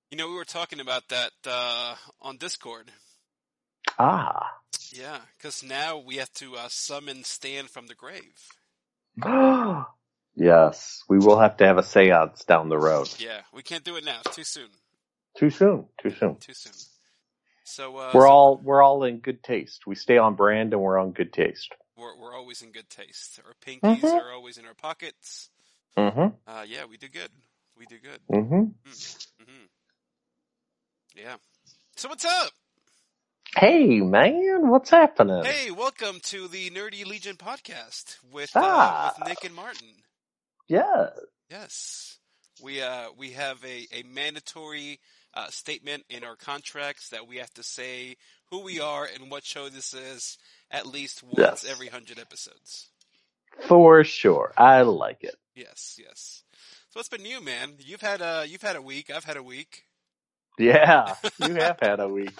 We were talking about that on Discord. Ah. Yeah, because now we have to summon Stan from the grave. Yes, we will have to have a seance down the road. Yeah, we can't do it now. It's too soon. Too soon. Too soon. Too soon. So We're all in good taste. We stay on brand and we're on good taste. we're always in good taste. Our pinkies Mm-hmm. are always in our pockets. Mm-hmm. Yeah, we do good. We do good. Mm-hmm. Mm-hmm. Yeah. So what's up? Hey, man, what's happening? Hey, welcome to the Nerdy Legion podcast with Nick and Martin. Yeah. Yes. We have a mandatory statement in our contracts that we have to say who we are and what show this is at least once every 100 episodes. For sure. I like it. Yes. So what's been new, man? You've had a week. I've had a week. Yeah, you have had a week.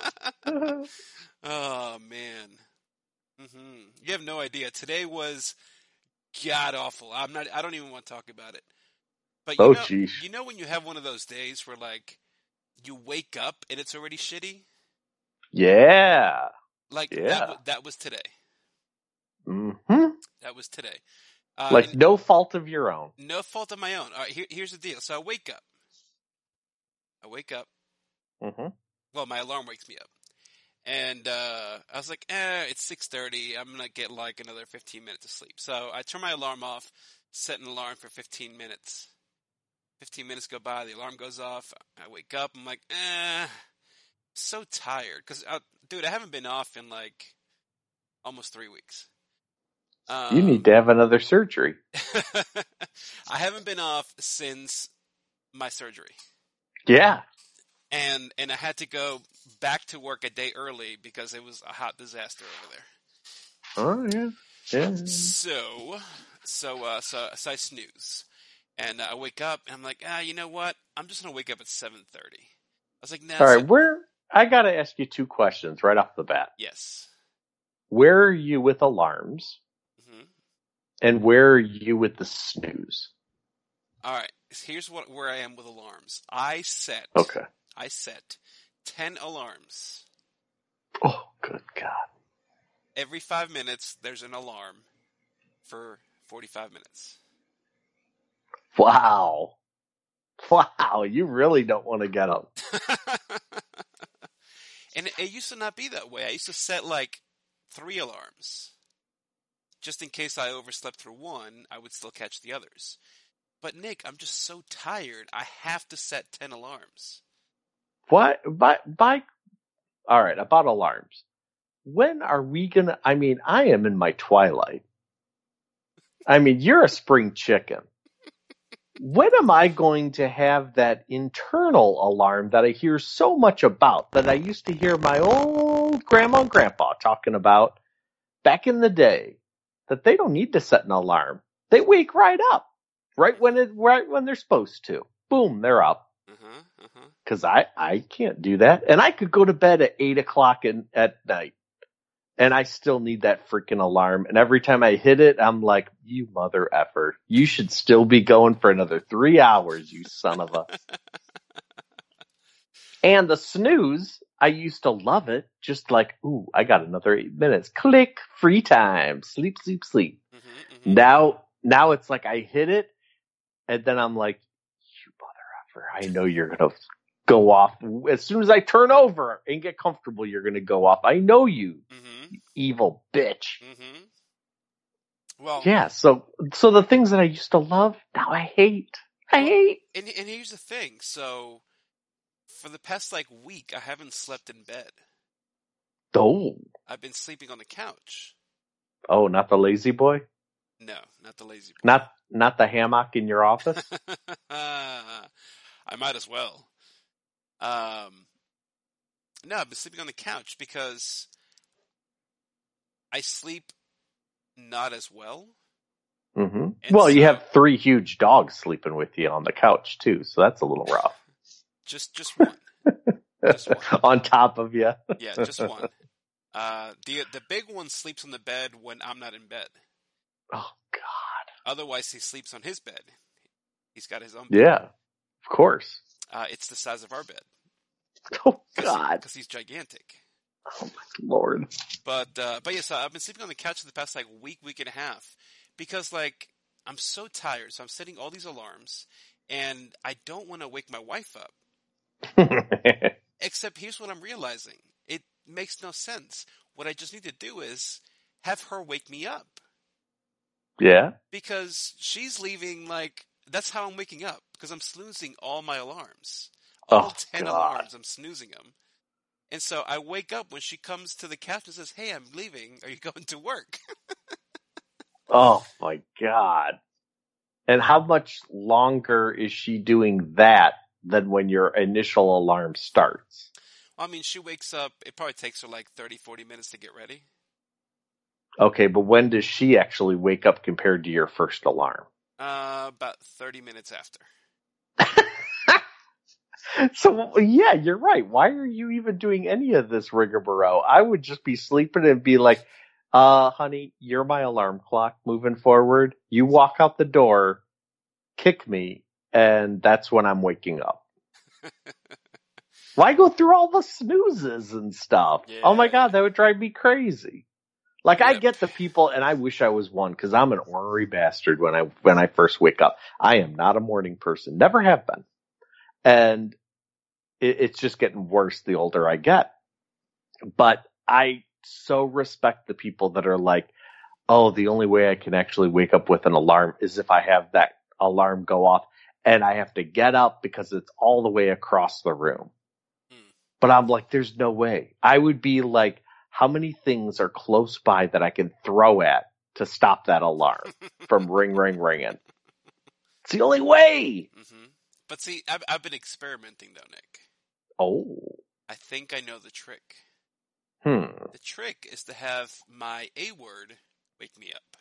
Oh man. You have no idea. Today was god awful. I don't even want to talk about it. But you know when you have one of those days where like you wake up and it's already shitty? Yeah. That was today. Mm-hmm. That was today. No fault of your own. No fault of my own. All right, here's the deal. So I wake up. Mm-hmm. Well, my alarm wakes me up. And I was like, it's 6:30. I'm going to get like another 15 minutes of sleep. So I turn my alarm off, set an alarm for 15 minutes. 15 minutes go by, the alarm goes off. I wake up. I'm like, so tired. Because, dude, I haven't been off in like almost 3 weeks. You need to have another surgery. I haven't been off since my surgery. Yeah. And I had to go back to work a day early because it was a hot disaster over Oh, there. yeah. So I snooze. And I wake up and I'm like, you know what? I'm just going to wake up at 7:30. I was like, nah. All right, I got to ask you two questions right off the bat. Yes. Where are you with alarms? Mm-hmm. And where are you with the snooze? All right. Here's where I am with alarms. I set 10 alarms. Oh, good God. Every 5 minutes, there's an alarm for 45 minutes. Wow. You really don't want to get up. And it used to not be that way. I used to set like 3 alarms. Just in case I overslept through one, I would still catch the others. But Nick, I'm just so tired. I have to set 10 alarms. What? All right, about alarms. When are we gonna, I am in my twilight. You're a spring chicken. When am I going to have that internal alarm that I hear so much about, that I used to hear my old grandma and grandpa talking about back in the day, that they don't need to set an alarm. They wake right up, right when they're supposed to. Boom, they're up. Because I can't do that. And I could go to bed at 8 o'clock at night, and I still need that freaking alarm. And every time I hit it, I'm like, you mother effer. You should still be going for another 3 hours, you son of a. And the snooze, I used to love it. Just like, ooh, I got another 8 minutes. Click, free time. Sleep, sleep, sleep. Now it's like I hit it, and then I'm like, you mother effer. I know you're going to go off. As soon as I turn over and get comfortable, you're going to go off. I know you, you evil bitch. Well, yeah. So the things that I used to love, now I hate. And here's the thing. So for the past week, I haven't slept in bed. Oh. I've been sleeping on the couch. Oh, not the lazy boy? No, not the lazy boy. Not the hammock in your office? I might as well. No, I've been sleeping on the couch because I sleep not as well. Mm-hmm. Well, you have 3 huge dogs sleeping with you on the couch too, so that's a little rough. Just one. Just one. On top of you. Yeah, just one. The big one sleeps on the bed when I'm not in bed. Oh God. Otherwise, he sleeps on his bed. He's got his own bed. Yeah, of course. It's the size of our bed. Oh God. Because he's gigantic. Oh my Lord. But yeah, so I've been sleeping on the couch for the past like week and a half because like I'm so tired. So I'm setting all these alarms and I don't want to wake my wife up. Except here's what I'm realizing. It makes no sense. What I just need to do is have her wake me up. Yeah. Because she's leaving like, that's how I'm waking up. Because I'm snoozing all my alarms. Oh All 10 God. alarms, I'm snoozing them. And so I wake up when she comes to the couch and says, "Hey, I'm leaving. Are you going to work?" Oh my God. And how much longer is she doing that than when your initial alarm starts? I mean, she wakes up, it probably takes her like 30, 40 minutes to get ready. Okay, but when does she actually wake up compared to your first alarm? About 30 minutes after. So, yeah, you're right. Why are you even doing any of this rigmarole? I would just be sleeping and be like, honey, you're my alarm clock moving forward. You walk out the door, kick me, and that's when I'm waking up. Why go through all the snoozes and stuff? Oh my God, that would drive me crazy. Like, I get the people, and I wish I was one, because I'm an ornery bastard when I first wake up. I am not a morning person. Never have been. And it's just getting worse the older I get. But I so respect the people that are like, oh, the only way I can actually wake up with an alarm is if I have that alarm go off and I have to get up because it's all the way across the room. But I'm like, there's no way. I would be like, how many things are close by that I can throw at to stop that alarm from ringing? It's the only way. Mm-hmm. But see, I've been experimenting though, Nick. Oh. I think I know the trick. The trick is to have my A word wake me up.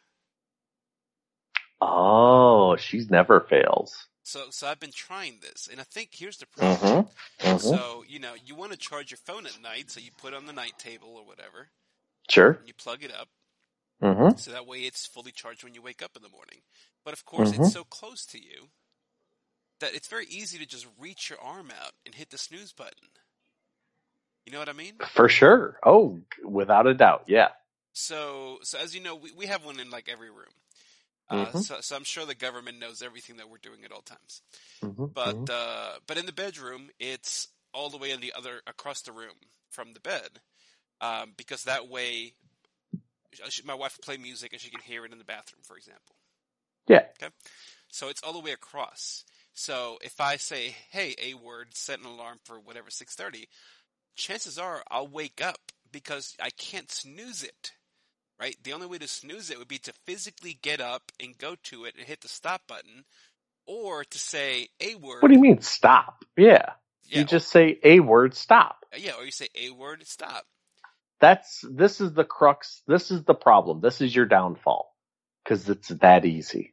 Oh, she's never fails. So I've been trying this, and I think here's the problem. So, you want to charge your phone at night, so you put it on the night table or whatever. Sure. And you plug it up. Mm-hmm. So that way it's fully charged when you wake up in the morning. But of course, it's so close to you that it's very easy to just reach your arm out and hit the snooze button. You know what I mean? For sure. Oh, without a doubt. Yeah. So as you know, we have one in like every room. So I'm sure the government knows everything that we're doing at all times. But in the bedroom, it's all the way across the room from the bed, because that way, my wife will play music and she can hear it in the bathroom, for example. Yeah. Okay. So it's all the way across. So if I say, "Hey, A word, set an alarm for whatever 6:30," chances are I'll wake up because I can't snooze it. Right? The only way to snooze it would be to physically get up and go to it and hit the stop button, or to say A word. What do you mean stop? Yeah. You just say A word stop. Yeah, or you say A word stop. This is the crux. This is the problem. This is your downfall. Because it's that easy.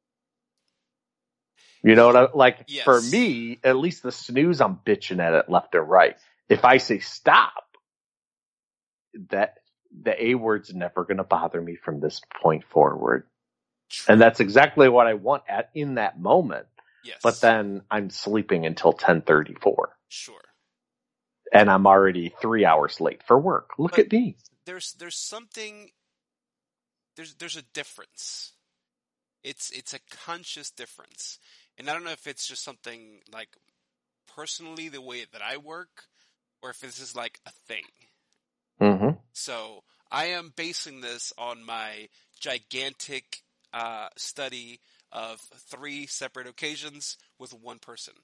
You know what I like? Yes. For me, at least the snooze, I'm bitching at it left and right. If I say stop, the A word's never going to bother me from this point forward. True. And that's exactly what I want in that moment. Yes. But then I'm sleeping until 10:34. Sure. And I'm already 3 hours late for work. Look at me. There's something. There's a difference. It's a conscious difference. And I don't know if it's just something like personally the way that I work, or if this is like a thing. Mm-hmm. So I am basing this on my gigantic study of 3 separate occasions with one person.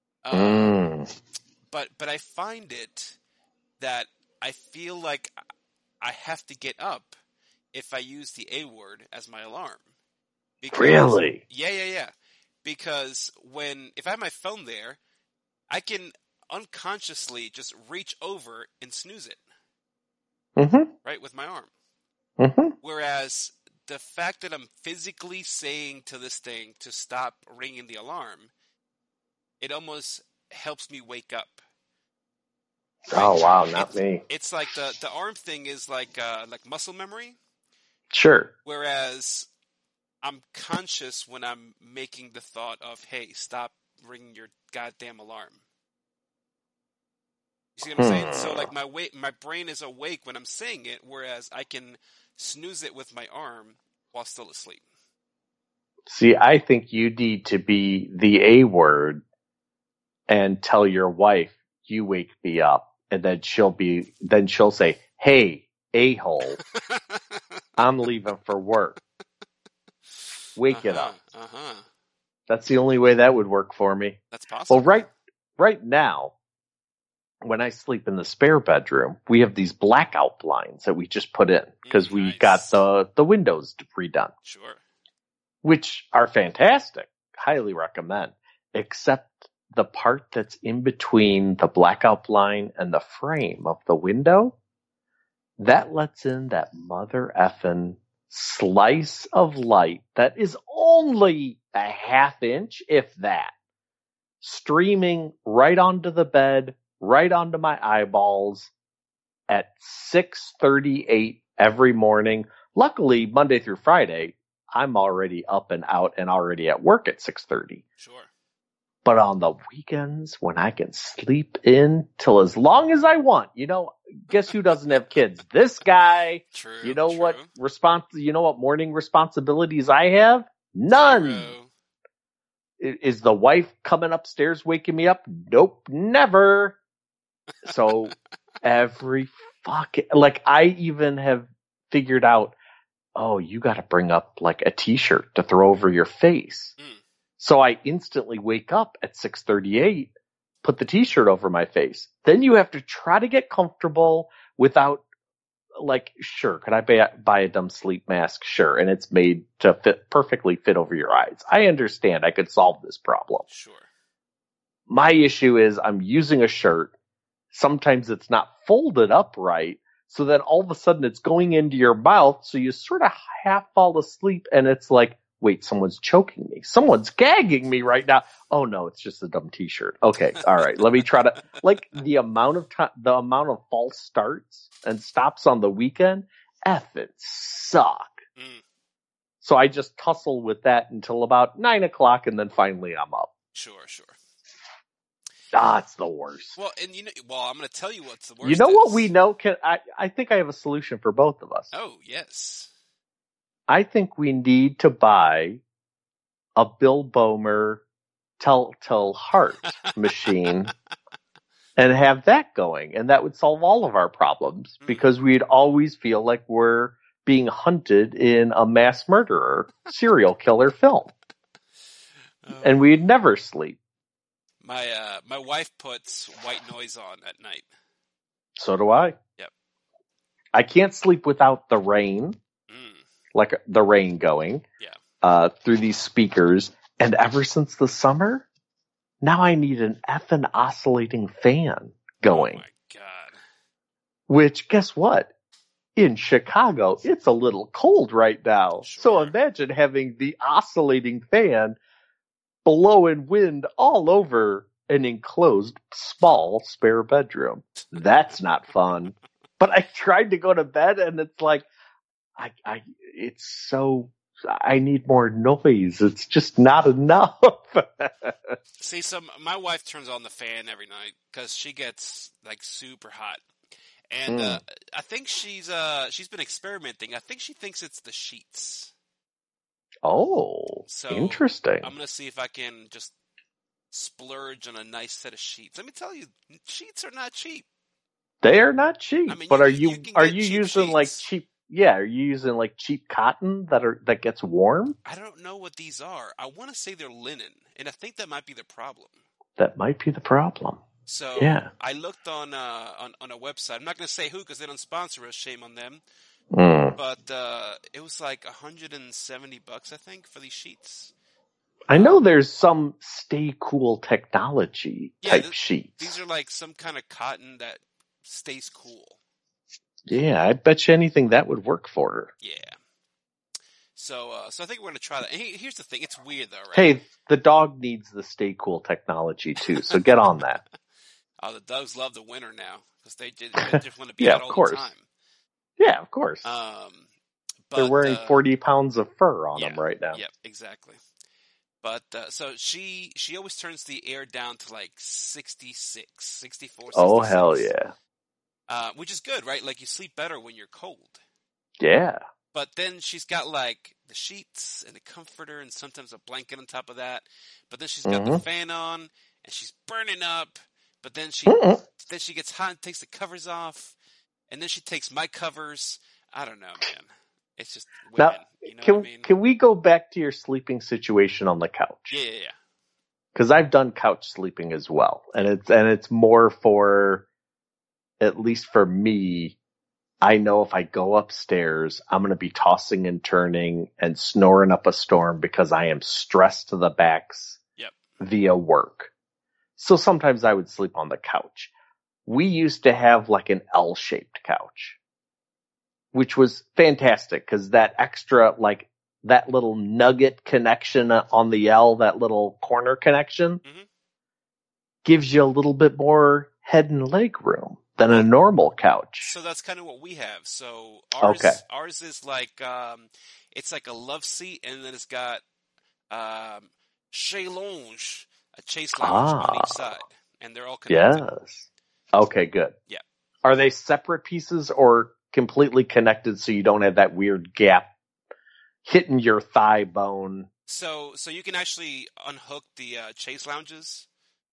But I find it that I feel like I have to get up if I use the A word as my alarm. Really? Yeah. Because if I have my phone there, I can unconsciously just reach over and snooze it. Right, with my arm. Whereas the fact that I'm physically saying to this thing to stop ringing the alarm, it almost helps me wake up. Right? Oh wow, not me. It's like the arm thing is like muscle memory. Sure. Whereas I'm conscious when I'm making the thought of, "Hey, stop ringing your goddamn alarm." You see what I'm saying? So like my brain is awake when I'm saying it, whereas I can snooze it with my arm while still asleep. See, I think you need to be the A word and tell your wife you wake me up, and then she'll say, "Hey, a-hole, I'm leaving for work. Wake it up." That's the only way that would work for me. That's possible. Well, right now, when I sleep in the spare bedroom, we have these blackout blinds that we just put in because we got the windows redone. Sure. Which are fantastic. Highly recommend. Except the part that's in between the blackout blind and the frame of the window, that lets in that mother effing slice of light that is only a half inch, if that, streaming right onto the bed, right onto my eyeballs at 6:38 every morning. Luckily, Monday through Friday, I'm already up and out and already at work at 6:30. Sure. But on the weekends, when I can sleep in till as long as I want, guess who doesn't have kids? This guy. True. You know what morning responsibilities I have? None. Zero. Is the wife coming upstairs waking me up? Nope, never. So every I even have figured out, oh, you got to bring up like a t-shirt to throw over your face. So I instantly wake up at 6:38, put the t-shirt over my face. Then you have to try to get comfortable without, sure, could I buy a dumb sleep mask? Sure. And it's made to perfectly fit over your eyes. I understand. I could solve this problem. Sure. My issue is I'm using a shirt. Sometimes it's not folded up right. So then all of a sudden it's going into your mouth. So you sort of half fall asleep and it's like, wait, someone's choking me. Someone's gagging me right now. Oh no, it's just a dumb t-shirt. Okay. All right. Let me try to, the amount of false starts and stops on the weekend, it suck. So I just tussle with that until about 9:00 and then finally I'm up. Sure. It's the worst. Well, and I'm going to tell you what's the worst. You know what we know? I think I have a solution for both of us. Oh, yes. I think we need to buy a Bill Bomer Telltale Heart machine and have that going. And that would solve all of our problems because we'd always feel like we're being hunted in a mass murderer, serial killer film. And we'd never sleep. My wife puts white noise on at night. So do I. Yep. I can't sleep without the rain, like the rain going through these speakers. And ever since the summer, now I need an effing oscillating fan going. Oh my God. Which, guess what? In Chicago, it's a little cold right now. Sure. So imagine having the oscillating fan blowing wind all over an enclosed, small, spare bedroom. That's not fun. But I tried to go to bed and it's like, I need more noise. It's just not enough. See, so my wife turns on the fan every night because she gets super hot. And I think she's been experimenting. I think she thinks it's the sheets. Oh, so interesting. I'm going to see if I can just splurge on a nice set of sheets. Let me tell you, sheets are not cheap. They are not cheap. I mean, but are you using sheets. cheap? Yeah, are you using cheap cotton that gets warm? I don't know what these are. I want to say they're linen, and I think that might be the problem. That might be the problem. So yeah. I looked on a website. I'm not going to say who because they don't sponsor us. Shame on them. But it was like $170, I think, for these sheets. I know there's some stay cool technology type sheets. These are like some kind of cotton that stays cool. Yeah, I bet you anything that would work for her. Yeah. So I think we're going to try that. And here's the thing. It's weird, though, right? Hey, the dog needs the stay cool technology, too, so get on that. Oh, the dogs love the winter now because they just want to be out all the time. Yeah, of course. But, they're wearing 40 pounds of fur on them right now. Yep, exactly. But so she always turns the air down to like 66, 64, Oh, hell 66. yeah. Which is good, right? Like you sleep better when you're cold. Yeah. But then she's got like the sheets and the comforter and sometimes a blanket on top of that. But then she's got the Mm-hmm. fan on and she's burning up. But then Mm-mm. she gets hot and takes the covers off. And then she takes my covers. I don't know, man. It's just women. Now, You know what I mean? can we go back to your sleeping situation on the couch? Yeah. Because I've done couch sleeping as well, and it's more for, at least for me, I know if I go upstairs, I'm going to be tossing and turning and snoring up a storm because I am stressed to the backs Yep. via work. So sometimes I would sleep on the couch. We used to have like an L-shaped couch, which was fantastic because that extra, like that little nugget connection on the L, that little corner connection, Mhm. gives you a little bit more head and leg room than a normal couch. So that's kind of what we have. So Okay. ours is like it's like a love seat, and then it's got chaise lounge, a chase lounge on each side, and they're all connected. Yes. Okay, good. Yeah. Are they separate pieces or completely connected so you don't have that weird gap hitting your thigh bone? So you can actually unhook the chase lounges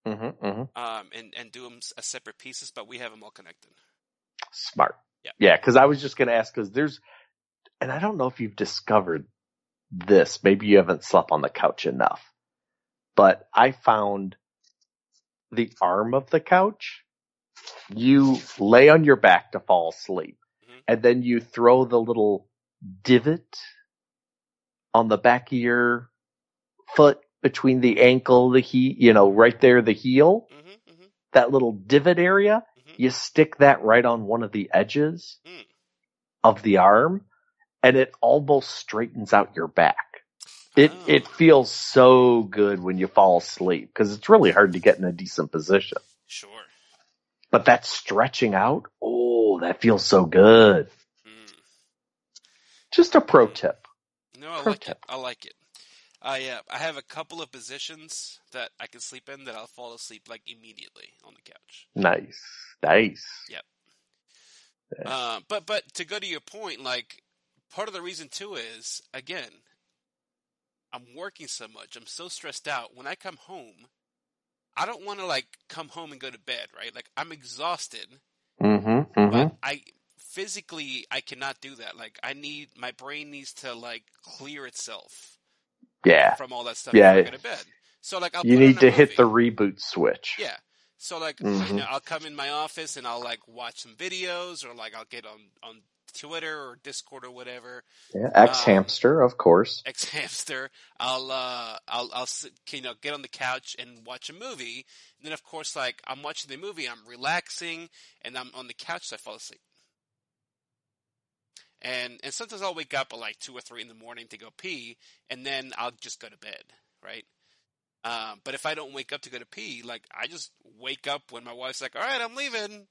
and do them as separate pieces, but we have them all connected. Smart. Yeah, because I was just going to ask, because there's, and I don't know if you've discovered this, maybe you haven't slept on the couch enough, but I found the arm of the couch, you lay on your back to fall asleep, and then you throw the little divot on the back of your foot between the ankle, the heel, right there, the heel, that little divot area, you stick that right on one of the edges of the arm, and it almost straightens out your back. It feels so good when you fall asleep because it's really hard to get in a decent position. Sure. But that stretching out, that feels so good. Just a pro tip. No, I like it. I like it. I have a couple of positions that I can sleep in that I'll fall asleep like immediately on the couch. Nice. Yep. Yeah. But to go to your point, like part of the reason too is, again, I'm working so much. I'm so stressed out. When I come home, I don't want to like come home and go to bed, right? Like I'm exhausted. But physically I cannot do that. Like my brain needs to like clear itself. Yeah. From all that stuff before I go to bed. So like you need to hit the reboot switch. Yeah. So like I'll come in my office and I'll like watch some videos, or like I'll get on Twitter or Discord or whatever. Yeah, X-Hamster, of course. X-Hamster. I'll get on the couch and watch a movie. And then of course, like I'm watching the movie, I'm relaxing, and I'm on the couch, so I fall asleep. And sometimes I'll wake up at like 2 or 3 in the morning to go pee, and then I'll just go to bed, right? But if I don't wake up to go to pee, like I just wake up when my wife's like, "All right, I'm leaving,"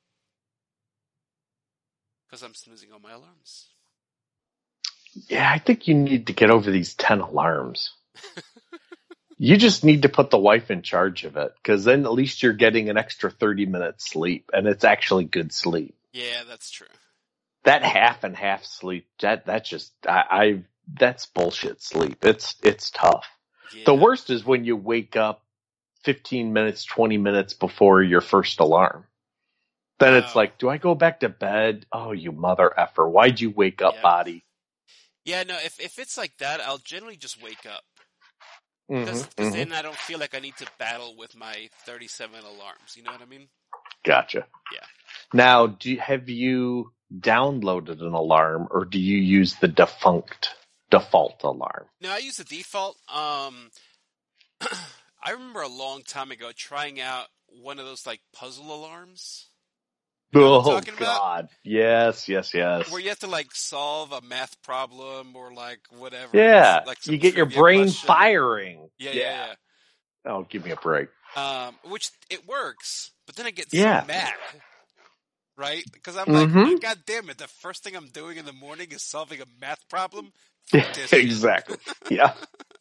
because I'm snoozing all my alarms. Yeah, I think you need to get over these 10 alarms. You just need to put the wife in charge of it, because then at least you're getting an extra 30 minutes sleep, and it's actually good sleep. Yeah, that's true. That half and half sleep, that's just, that's bullshit sleep. It's tough. Yeah. The worst is when you wake up 15 minutes, 20 minutes before your first alarm. Then it's like, do I go back to bed? Oh, you mother effer. Why'd you wake up, body? Yeah, no, if it's like that, I'll generally just wake up. Because then I don't feel like I need to battle with my 37 alarms. You know what I mean? Gotcha. Yeah. Now, have you downloaded an alarm, or do you use the default alarm? No, I use the default. I remember a long time ago trying out one of those like puzzle alarms. You know what I'm talking God. about? Yes. Where you have to like solve a math problem or like whatever. Yeah. Like you get your brain firing. Yeah. Oh, give me a break. Which it works, but then I get so mad. Right? Because I'm like, God damn it, the first thing I'm doing in the morning is solving a math problem? Exactly. Yeah.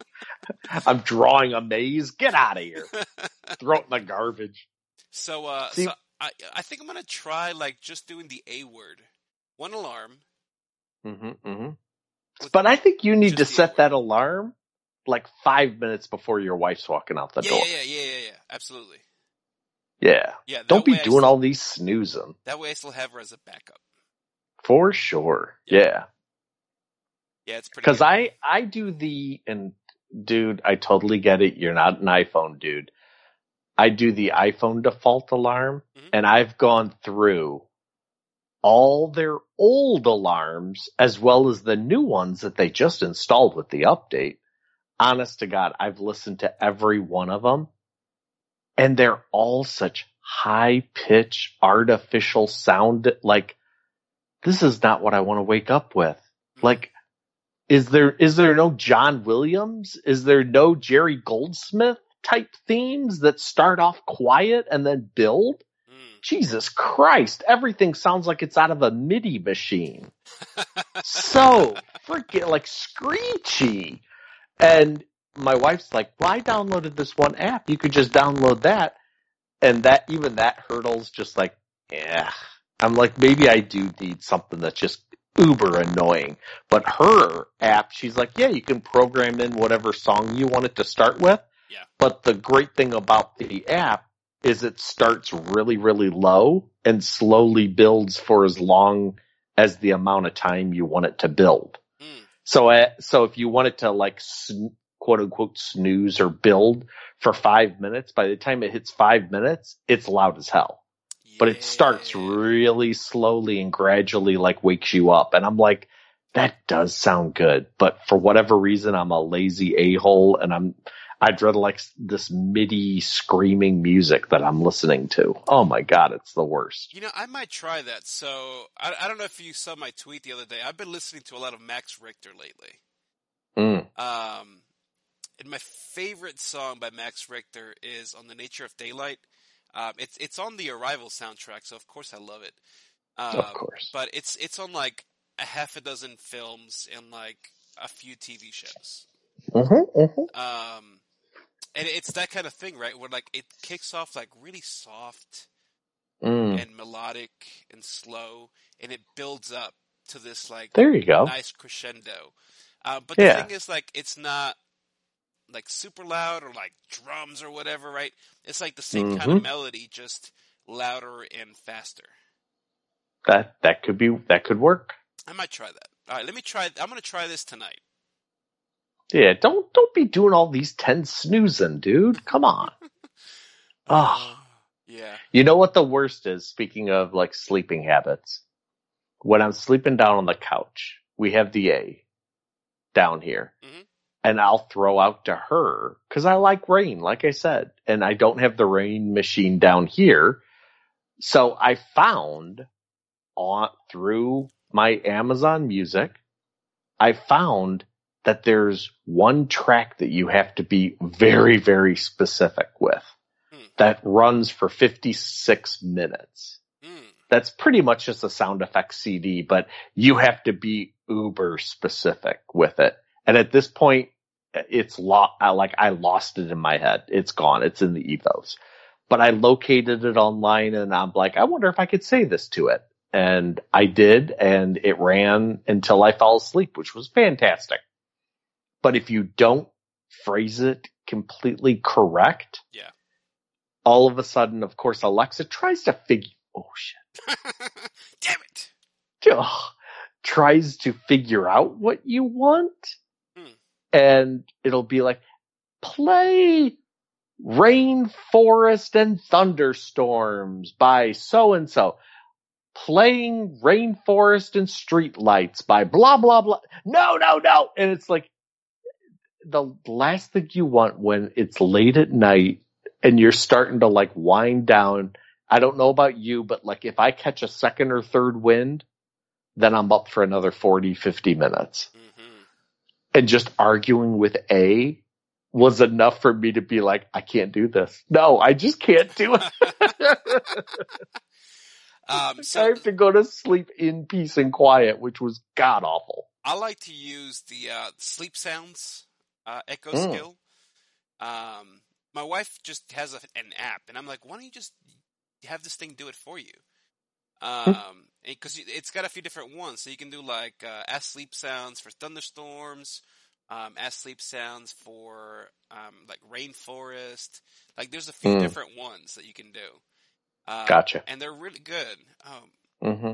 I'm drawing a maze. Get out of here. Throw it in the garbage. So, See, I think I'm gonna try like just doing the A word, one alarm hmm with but I think you need to just the A set word. that alarm like 5 minutes before your wife's walking out the Yeah, door. yeah. Absolutely. Yeah. Yeah, Don't be doing all these snoozing. that way I still have her as a backup. For sure. Yeah, Yeah. yeah, it's pretty Cause good. I do and dude, I totally get it. You're not an iPhone dude. I do the iPhone default alarm, Hmm. and I've gone through all their old alarms as well as the new ones that they just installed with the update. Honest to God, I've listened to every one of them, and they're all such high pitch artificial sound. Like, this is not what I want to wake up with. Hmm. Like, is there no John Williams? Is there no Jerry Goldsmith type themes that start off quiet and then build? Mm. Jesus Christ, everything sounds like it's out of a MIDI machine. So freaking like screechy. And my wife's like, well, I downloaded this one app. You could just download that. And even that hurdle's just like, yeah. I'm like, maybe I do need something that's just uber annoying. But her app, she's like, yeah, you can program in whatever song you want it to start with. Yeah. But the great thing about the app is it starts really, really low and slowly builds for as long as the amount of time you want it to build. Mm. So if you want it to like quote unquote snooze or build for 5 minutes, by the time it hits 5 minutes, it's loud as hell. But it starts Yeah. really slowly and gradually like wakes you up. And I'm like, that does sound good. But for whatever reason, I'm a lazy a-hole and I'd rather like this MIDI screaming music that I'm listening to. Oh my God, it's the worst. You know, I might try that. So, I don't know if you saw my tweet the other day. I've been listening to a lot of Max Richter lately. Mm. And my favorite song by Max Richter is On the Nature of Daylight. It's on the Arrival soundtrack, so of course I love it. Of course. But it's on like a half a dozen films and like a few TV shows. Mm-hmm, mm-hmm. And it's that kind of thing, right? Where like it kicks off like really soft Mm. and melodic and slow, and it builds up to this like There you go. nice crescendo. But the Yeah. thing is, like, it's not like super loud or like drums or whatever, right? It's like the same kind of Mm-hmm. melody, just louder and faster. That could work. I might try that. All right, let me try. I'm going to try this tonight. Yeah, don't be doing all these 10 snoozing, dude. Come on. Oh, Yeah. you know what the worst is? Speaking of like sleeping habits, when I'm sleeping down on the couch, we have the A down here, Mm-hmm. and I'll throw out to her because I like rain, like I said, and I don't have the rain machine down here. So I found through my Amazon Music, I found that there's one track that you have to be very, very specific with that runs for 56 minutes. That's pretty much just a sound effect CD, but you have to be uber specific with it. And at this point, it's I lost it in my head. It's gone. It's in the ethos. But I located it online and I'm like, I wonder if I could say this to it. And I did, and it ran until I fell asleep, which was fantastic. But if you don't phrase it completely correct, Yeah. all of a sudden, of course, Alexa tries to oh shit. Damn it. Tries to figure out what you want. And it'll be like, play Rainforest and Thunderstorms by so-and-so. Playing Rainforest and Streetlights by blah, blah, blah. No. And it's like the last thing you want when it's late at night and you're starting to like wind down. I don't know about you, but like if I catch a second or third wind, then I'm up for another 40, 50 minutes. Mm-hmm. And just arguing with A was enough for me to be like, I can't do this. No, I just can't do it. So I have to go to sleep in peace and quiet, which was god awful. I like to use the sleep sounds Echo Mm. Skill. My wife just has an app, and I'm like, why don't you just have this thing do it for you? Because it's got a few different ones, so you can do like ask sleep sounds for thunderstorms, ask sleep sounds for like rainforest. Like there's a few Mm. different ones that you can do. Gotcha. And they're really good. Mm-hmm.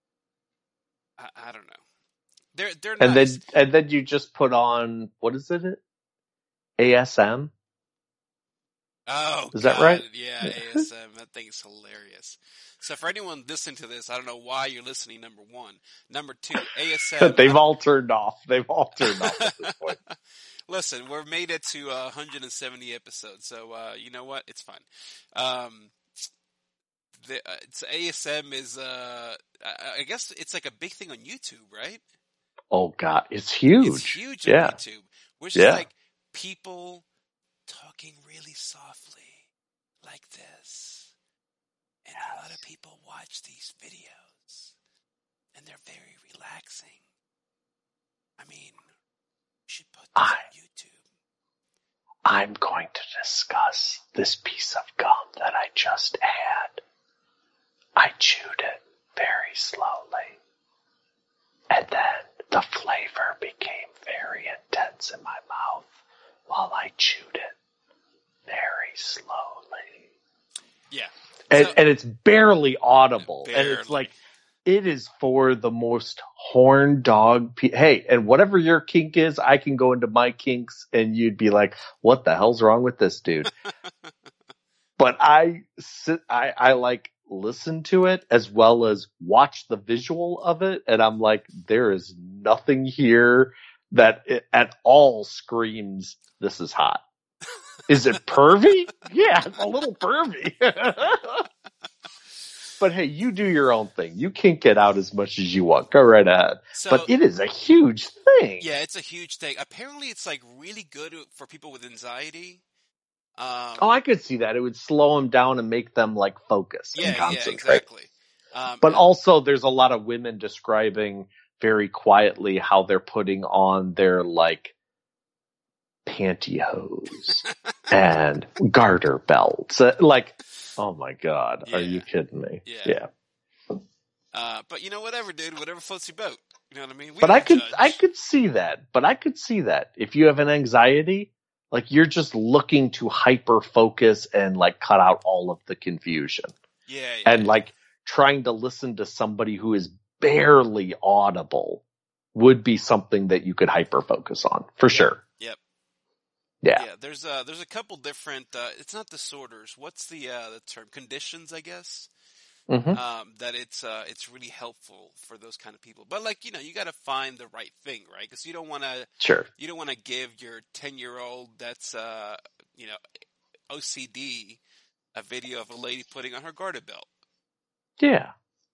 I don't know. They're And nice. then you just put on, what is it? ASM? Oh Is that God, right? yeah, ASM. That thing is hilarious. So for anyone listening to this, I don't know why you're listening. Number one, number two, ASM. They've all turned off. They've all turned off at this point. Listen, we've made it to 170 episodes, so you know what? It's fine. It's ASM is I guess it's like a big thing on YouTube, right? Oh God, it's huge. It's huge on Yeah. YouTube. Which is Yeah. like people talking really softly like this. And a lot of people watch these videos and they're very relaxing. I mean, you should put this on YouTube. I'm going to discuss this piece of gum that I just had. I chewed it very slowly. And then the flavor became very intense in my mouth while I chewed it very slowly. Yeah. And it's barely audible. Barely. And it's like, it is for the most horn dog. Hey, and whatever your kink is, I can go into my kinks and you'd be like, what the hell's wrong with this dude? But I like listen to it as well as watch the visual of it. And I'm like, there is nothing here that at all screams, this is hot. Is it pervy? Yeah, it's a little pervy. But hey, you do your own thing. You kink it out as much as you want. Go right ahead. But it is a huge thing. Yeah, it's a huge thing. Apparently it's like really good for people with anxiety. I could see that. It would slow them down and make them like focus and concentrate. Yeah, exactly. But also there's a lot of women describing very quietly how they're putting on their like pantyhose and garter belts. Like, oh my God, are you kidding me? Yeah. But you know, whatever, dude, whatever floats your boat. You know what I mean? But I could see that. But I could see that if you have an anxiety, like you're just looking to hyper focus and like cut out all of the confusion. Yeah. And like trying to listen to somebody who is barely audible would be something that you could hyper focus on for sure. Yep. Yeah. Yeah. There's a couple different. It's not disorders. What's the term? Conditions, I guess. Mm-hmm. That it's really helpful for those kind of people. But like, you know, you got to find the right thing, right? Because you don't want to. You don't want to give your 10-year-old that's you know, OCD a video of a lady putting on her garter belt. Yeah.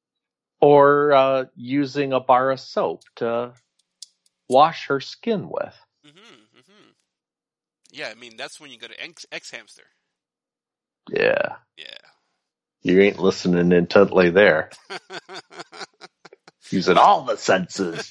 Or using a bar of soap to wash her skin with. Yeah, I mean, that's when you go to X-Hamster. Yeah. Yeah. You ain't listening intently there. Using all the senses.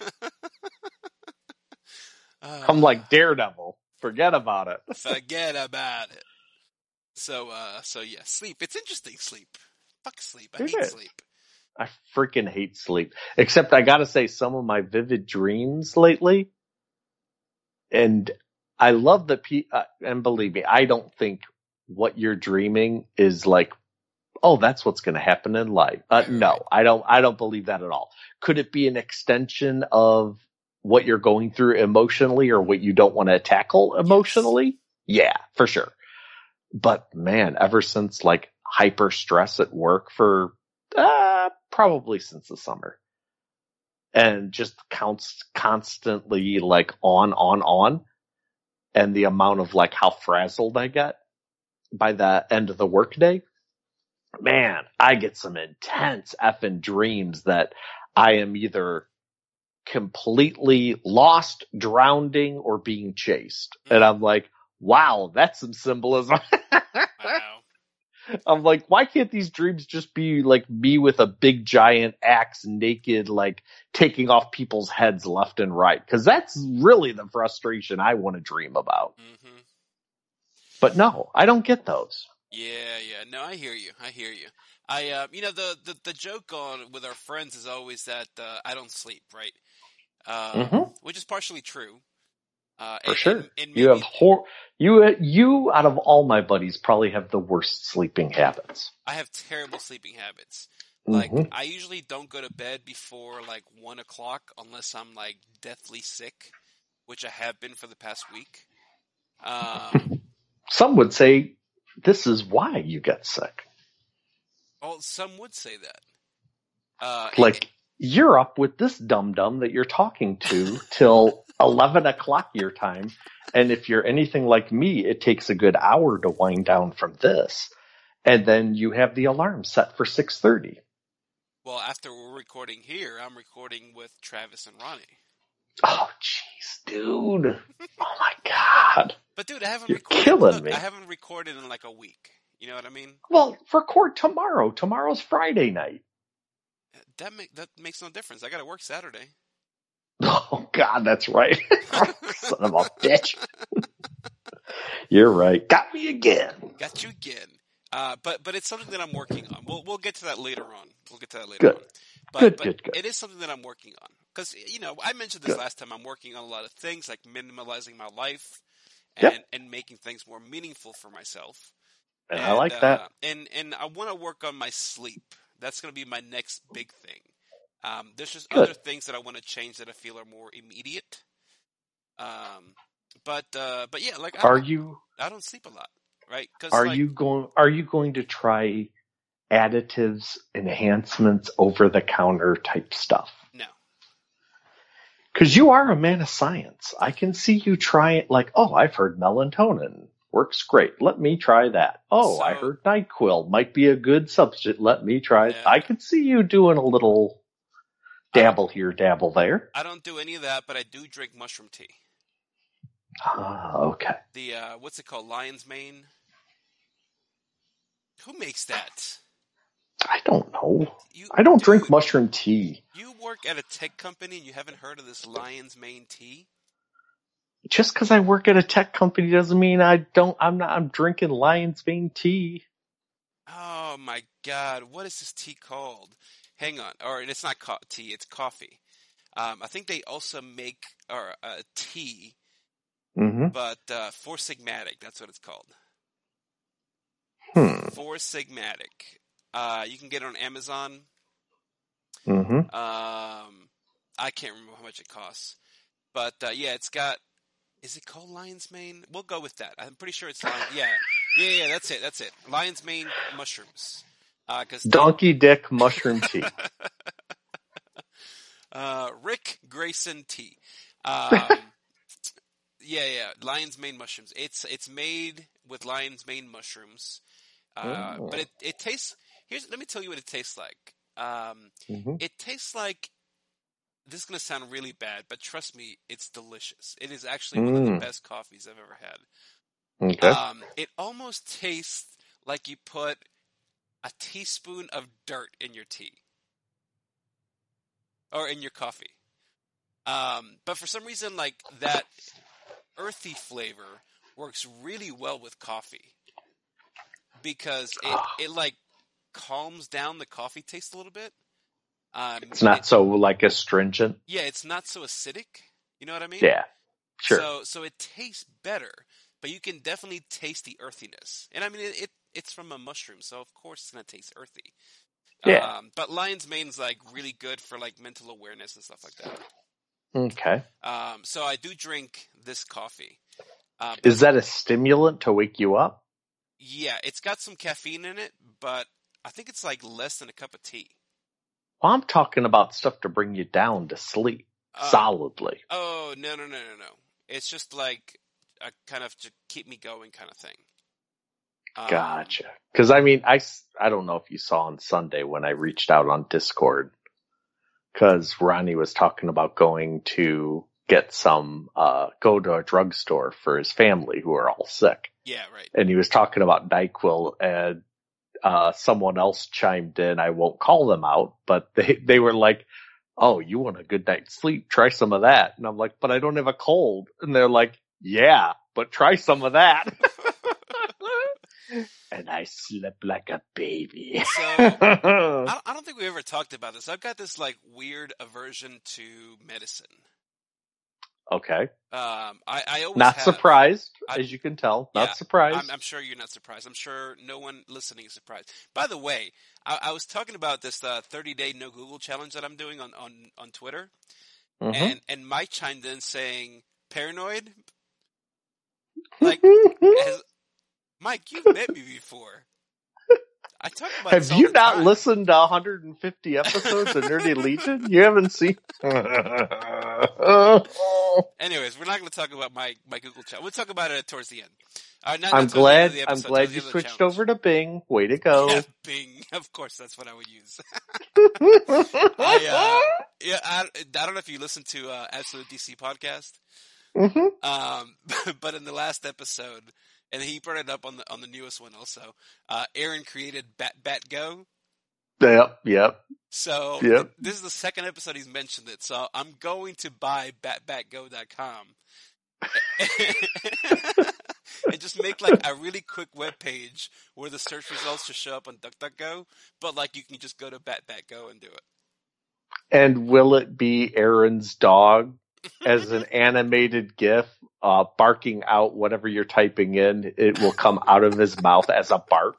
I'm like Daredevil. Forget about it. Forget about it. So yeah, sleep. It's interesting, sleep. Fuck sleep. I hate sleep. I freaking hate sleep. Except I gotta say, some of my vivid dreams lately, and I love and believe me, I don't think what you're dreaming is like, oh, that's what's going to happen in life. No, I don't believe that at all. Could it be an extension of what you're going through emotionally or what you don't want to tackle emotionally? Yes. Yeah, for sure. But man, ever since like hyper stress at work for probably since the summer, and just constantly like on, and the amount of like how frazzled I get by the end of the workday, man, I get some intense effing dreams that I am either completely lost, drowning, or being chased. And I'm like, wow, that's some symbolism. Wow. I'm like, why can't these dreams just be like me with a big giant axe, naked, like taking off people's heads left and right? Because that's really the frustration I want to dream about. Mm-hmm. But no, I don't get those. Yeah, yeah. No, I hear you. I hear you. The joke on with our friends is always that I don't sleep, right? Which is partially true. For sure. And You maybe have you out of all my buddies probably have the worst sleeping habits. I have terrible sleeping habits. Like, Mm-hmm. I usually don't go to bed before like 1 o'clock unless I'm like deathly sick, which I have been for the past week. Some would say this is why you get sick. Well, some would say that. Like, you're up with this dum-dum that you're talking to till 11 o'clock your time. And if you're anything like me, it takes a good hour to wind down from this. And then you have the alarm set for 6:30. Well, after we're recording here, I'm recording with Travis and Ronnie. Oh, jeez, dude. Oh, my God. But, dude, I haven't You're recorded. killing me. I haven't recorded in like a week. You know what I mean? Well, record tomorrow. Tomorrow's Friday night. That makes no difference. I got to work Saturday. Oh, God, that's right. Son of a bitch. You're right. Got me again. Got you again. But it's something that I'm working on. We'll get to that later on. Good. But Good. It is something that I'm working on. Because, I mentioned this last time. I'm working on a lot of things, like minimalizing my life and making things more meaningful for myself. And I like that. And I want to work on my sleep. That's going to be my next big thing. There's just other things that I want to change that I feel are more immediate. But yeah, like I don't sleep a lot, right? Are you going to try additives, enhancements, over the counter type stuff? No. Because you are a man of science. I can see you try it. Like, oh, I've heard melatonin works great. Let me try that. Oh, I heard NyQuil might be a good substitute. Let me try it. I can see you doing a little dabble here, dabble there. I don't do any of that, but I do drink mushroom tea. Okay. The what's it called? Lion's Mane. Who makes that? I don't know. I don't drink mushroom tea. You work at a tech company and you haven't heard of this Lion's Mane tea? Just because I work at a tech company doesn't mean I'm drinking Lion's Mane tea. Oh my God. What is this tea called? Hang on. Or it's not tea, it's coffee. I think they also make tea, but Four Sigmatic, that's what it's called. Four Sigmatic. You can get it on Amazon. I can't remember how much it costs. But yeah, it's got... Is it called Lion's Mane? We'll go with that. I'm pretty sure it's Yeah, that's it. Lion's Mane mushrooms. Donkey Dick mushroom tea. Rick Grayson tea. Yeah. Lion's Mane mushrooms. It's made with Lion's Mane mushrooms. But it tastes... Let me tell you what it tastes like. It tastes like... This is going to sound really bad, but trust me, it's delicious. It is actually one of the best coffees I've ever had. Okay. It almost tastes like you put a teaspoon of dirt in your tea. Or in your coffee. But for some reason, like, that earthy flavor works really well with coffee. Because it like, calms down the coffee taste a little bit. It's not so like astringent. Yeah, it's not so acidic. You know what I mean? Yeah, sure. So it tastes better, but you can definitely taste the earthiness. And I mean, it's from a mushroom, so of course it's going to taste earthy. Yeah. But Lion's Mane's like really good for like mental awareness and stuff like that. Okay. So I do drink this coffee. Is that a stimulant to wake you up? Yeah, it's got some caffeine in it, but I think it's like less than a cup of tea. Well, I'm talking about stuff to bring you down to sleep solidly. Oh, no. It's just like a kind of to keep me going kind of thing. Gotcha. Because, I mean, I don't know if you saw on Sunday when I reached out on Discord, because Ronnie was talking about going to get go to a drugstore for his family who are all sick. Yeah, right. And he was talking about NyQuil, and someone else chimed in. I won't call them out, but they were like, "Oh, you want a good night's sleep? Try some of that." And I'm like, "But I don't have a cold." And they're like, "Yeah, but try some of that." And I slept like a baby. So I don't think we ever talked about this. I've got this like weird aversion to medicine. Okay. I always Not have. surprised, I- as you can tell. Yeah, Not surprised. I'm sure you're not surprised. I'm sure no one listening is surprised. By the way, I was talking about this 30-day no Google challenge that I'm doing on Twitter, Mhm. and Mike chimed in saying paranoid. Like, Mike, you've met me before. I talk about this Have all you the not time. listened to 150 episodes of Nerdy Legion? You haven't seen. Anyways, we're not going to talk about my Google challenge. We'll talk about it towards the end. I'm glad you switched over to Bing. Way to go. Yeah, Bing. Of course, that's what I would use. I don't know if you listen to Absolute DC podcast. Mm-hmm. But in the last episode, and he brought it up on the newest one also. Aaron created Bat Go. Yep. So this is the second episode he's mentioned it. So I'm going to buy batgo.com and just make like a really quick web page where the search results just show up on DuckDuckGo, but like you can just go to Batgo and do it. And will it be Aaron's dog as an animated GIF barking out whatever you're typing in? It will come out of his mouth as a bark.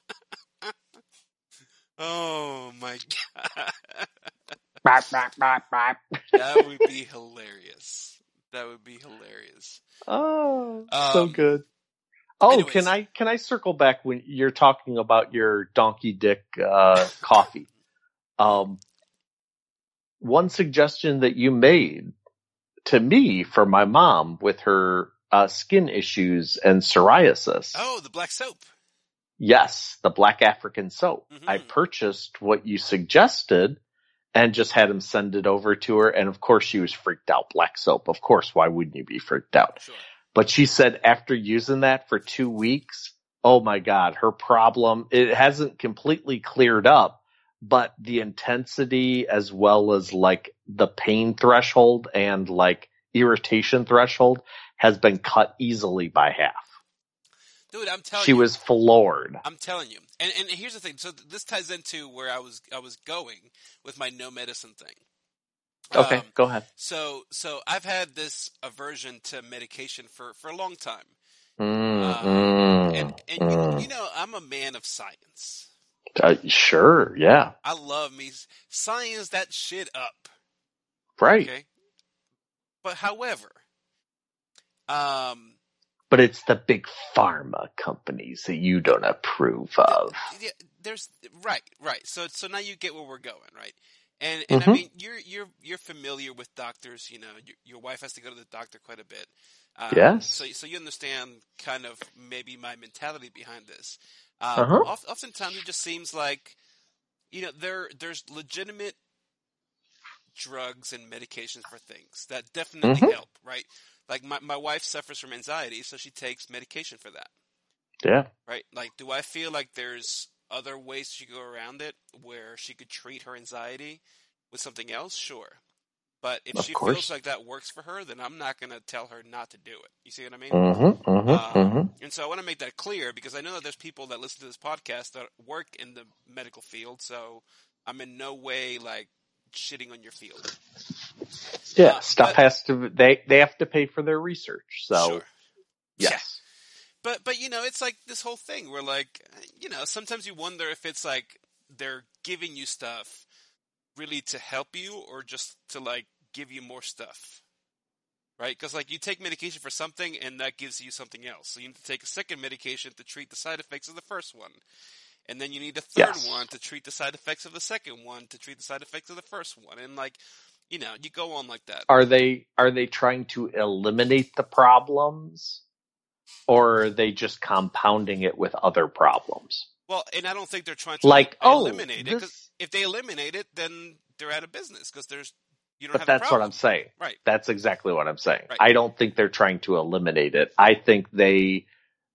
Oh my god. Bark, bark, bark, bark. That would be hilarious. Oh, so good. Oh, anyways. can I circle back when you're talking about your donkey dick coffee? One suggestion that you made to me for my mom with her skin issues and psoriasis. Oh, the black soap. Yes, the black African soap. Mm-hmm. I purchased what you suggested and just had him send it over to her. And of course she was freaked out. Black soap. Of course. Why wouldn't you be freaked out? Sure. But she said after using that for 2 weeks, oh my God, her problem, it hasn't completely cleared up, but the intensity as well as like the pain threshold and like irritation threshold has been cut easily by half. Dude, I'm telling you. She was floored. I'm telling you. And here's the thing. So this ties into where I was going with my no medicine thing. Okay, go ahead. So I've had this aversion to medication for a long time. And you know, I'm a man of science. Sure, yeah. I love me science that shit up. Right. Okay. But however, but it's the big pharma companies that you don't approve of. Yeah, there's right. So now you get where we're going, right? And Mm-hmm. I mean, you're familiar with doctors. You know, your wife has to go to the doctor quite a bit. Yes. So you understand kind of maybe my mentality behind this. Oftentimes it just seems like, you know, there's legitimate drugs and medications for things that definitely help, right? Like my wife suffers from anxiety, so she takes medication for that. Yeah. Right? Like, do I feel like there's other ways she could go around it where she could treat her anxiety with something else? Sure. But if she feels like that works for her, then I'm not going to tell her not to do it. You see what I mean? And so I want to make that clear because I know that there's people that listen to this podcast that work in the medical field, so I'm in no way like shitting on your field. Yeah, they have to pay for their research. So sure. Yes. Yeah. But you know, it's like this whole thing where like, you know, sometimes you wonder if it's like they're giving you stuff really to help you or just to like give you more stuff. Right? Because like you take medication for something and that gives you something else. So you need to take a second medication to treat the side effects of the first one. And then you need a third one to treat the side effects of the second one to treat the side effects of the first one. And like, you know, you go on like that. Are they trying to eliminate the problems or are they just compounding it with other problems? Well, and I don't think they're trying to eliminate it because if they eliminate it, then they're out of business because you don't have a problem. But that's what I'm saying. Right. That's exactly what I'm saying. Right. I don't think they're trying to eliminate it. I think they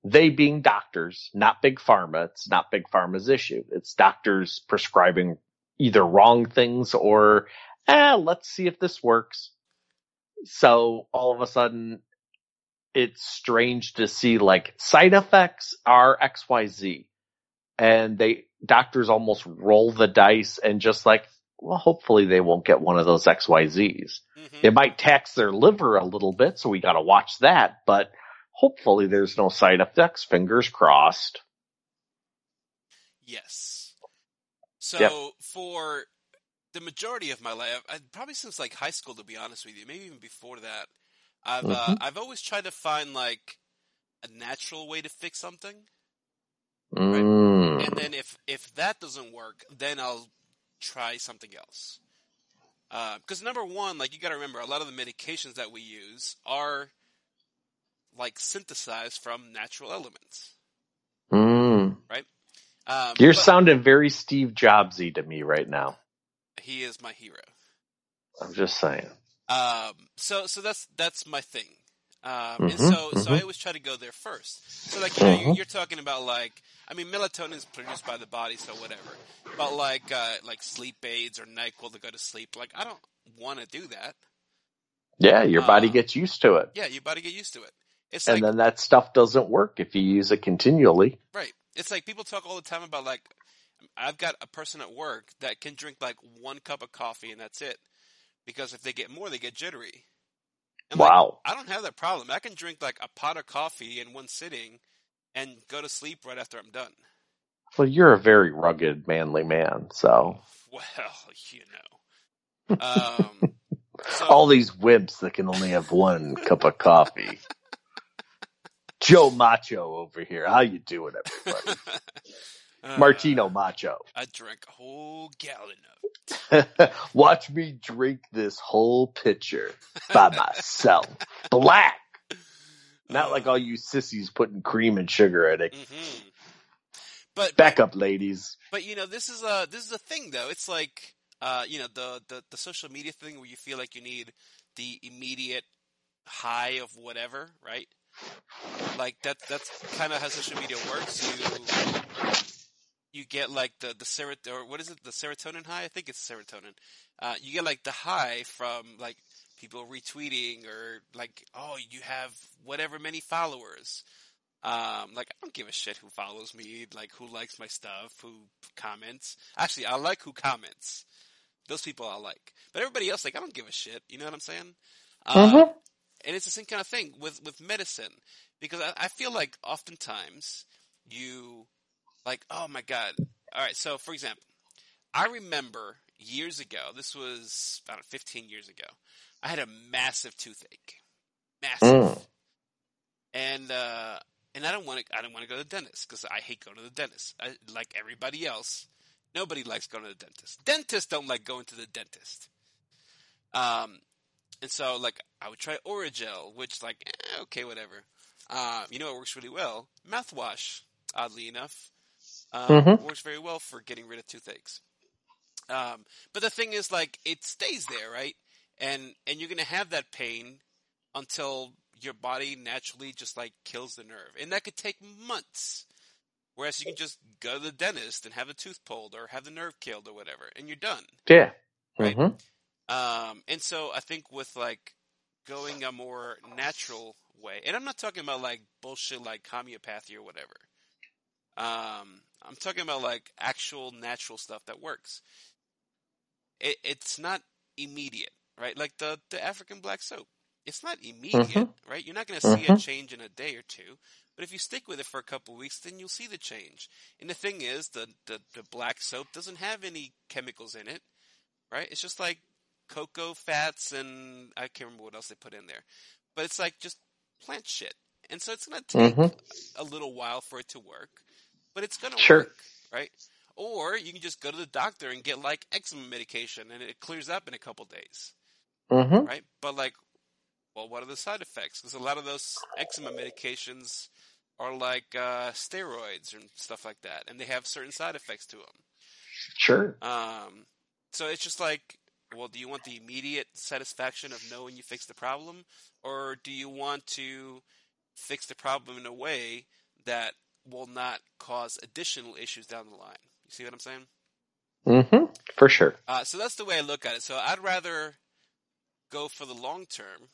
They being doctors, not Big Pharma. It's not Big Pharma's issue. It's doctors prescribing either wrong things or, let's see if this works. So all of a sudden, it's strange to see like side effects are XYZ. And doctors almost roll the dice and just like, well, hopefully they won't get one of those XYZs. Mm-hmm. It might tax their liver a little bit, so we got to watch that, but hopefully there's no side effects. Fingers crossed. Yes. So Yep. for the majority of my life, probably since like high school, to be honest with you, maybe even before that, I've always tried to find like a natural way to fix something. Right? And then if that doesn't work, then I'll try something else. Because number one, like you got to remember, a lot of the medications that we use are like synthesized from natural elements, right? You're sounding very Steve Jobsy to me right now. He is my hero. I'm just saying. So that's my thing. And so I always try to go there first. So like, you know, you're talking about like, I mean, melatonin is produced by the body, so whatever. But like sleep aids or NyQuil to go to sleep, like I don't want to do that. Yeah, your body gets used to it. Yeah, your body get used to it. It's and then that stuff doesn't work if you use it continually. Right. It's like people talk all the time about like, I've got a person at work that can drink like 1 cup of coffee and that's it. Because if they get more, they get jittery. And wow. Like, I don't have that problem. I can drink like a pot of coffee in one sitting and go to sleep right after I'm done. Well, you're a very rugged, manly man, so. Well, you know. So, all these wimps that can only have 1 cup of coffee. Joe Macho over here. How you doing, everybody? Martino Macho. I drank a whole gallon of it. Watch me drink this whole pitcher by myself. Black. Not like all you sissies putting cream and sugar in it. Mm-hmm. But back up, ladies. But you know, this is a thing though. It's like you know, the social media thing where you feel like you need the immediate high of whatever, right? Like that's kind of how social media works. You get like the serotonin, or what is it? The serotonin high? I think it's serotonin. You get like the high from like people retweeting or like, oh, you have whatever many followers. Like I don't give a shit who follows me, like who likes my stuff, who comments. Actually, I like who comments. Those people I like. But everybody else, like, I don't give a shit. You know what I'm saying? And it's the same kind of thing with medicine. Because I feel like oftentimes you, like, oh my God. All right, so for example, I remember years ago, this was about 15 years ago, I had a massive toothache. Massive. And I don't want to go to the dentist because I hate going to the dentist. Like everybody else, nobody likes going to the dentist. Dentists don't like going to the dentist. And so like I would try Orajel, which like okay, whatever. You know, it works really well. Mouthwash, oddly enough, works very well for getting rid of toothaches. But the thing is, like, it stays there, right? And you're gonna have that pain until your body naturally just like kills the nerve, and that could take months. Whereas you can just go to the dentist and have the tooth pulled or have the nerve killed or whatever, and you're done. Yeah. Right. And so I think with like going a more natural way, and I'm not talking about like bullshit like homeopathy or whatever. I'm talking about like actual natural stuff that works. It's not immediate, right? Like the African black soap. It's not immediate, right? You're not going to see a change in a day or two. But if you stick with it for a couple of weeks, then you'll see the change. And the thing is, the black soap doesn't have any chemicals in it, right? It's just like cocoa fats and I can't remember what else they put in there. But it's like just plant shit. And so it's going to take a little while for it to work. But it's going to work, right? Or you can just go to the doctor and get like eczema medication and it clears up in a couple days, right? But like, well, what are the side effects? Because a lot of those eczema medications are like steroids and stuff like that, and they have certain side effects to them. Sure. So it's just like, well, do you want the immediate satisfaction of knowing you fixed the problem, or do you want to fix the problem in a way that will not cause additional issues down the line. You see what I'm saying? Mm-hmm. For sure. So that's the way I look at it. So I'd rather go for the long term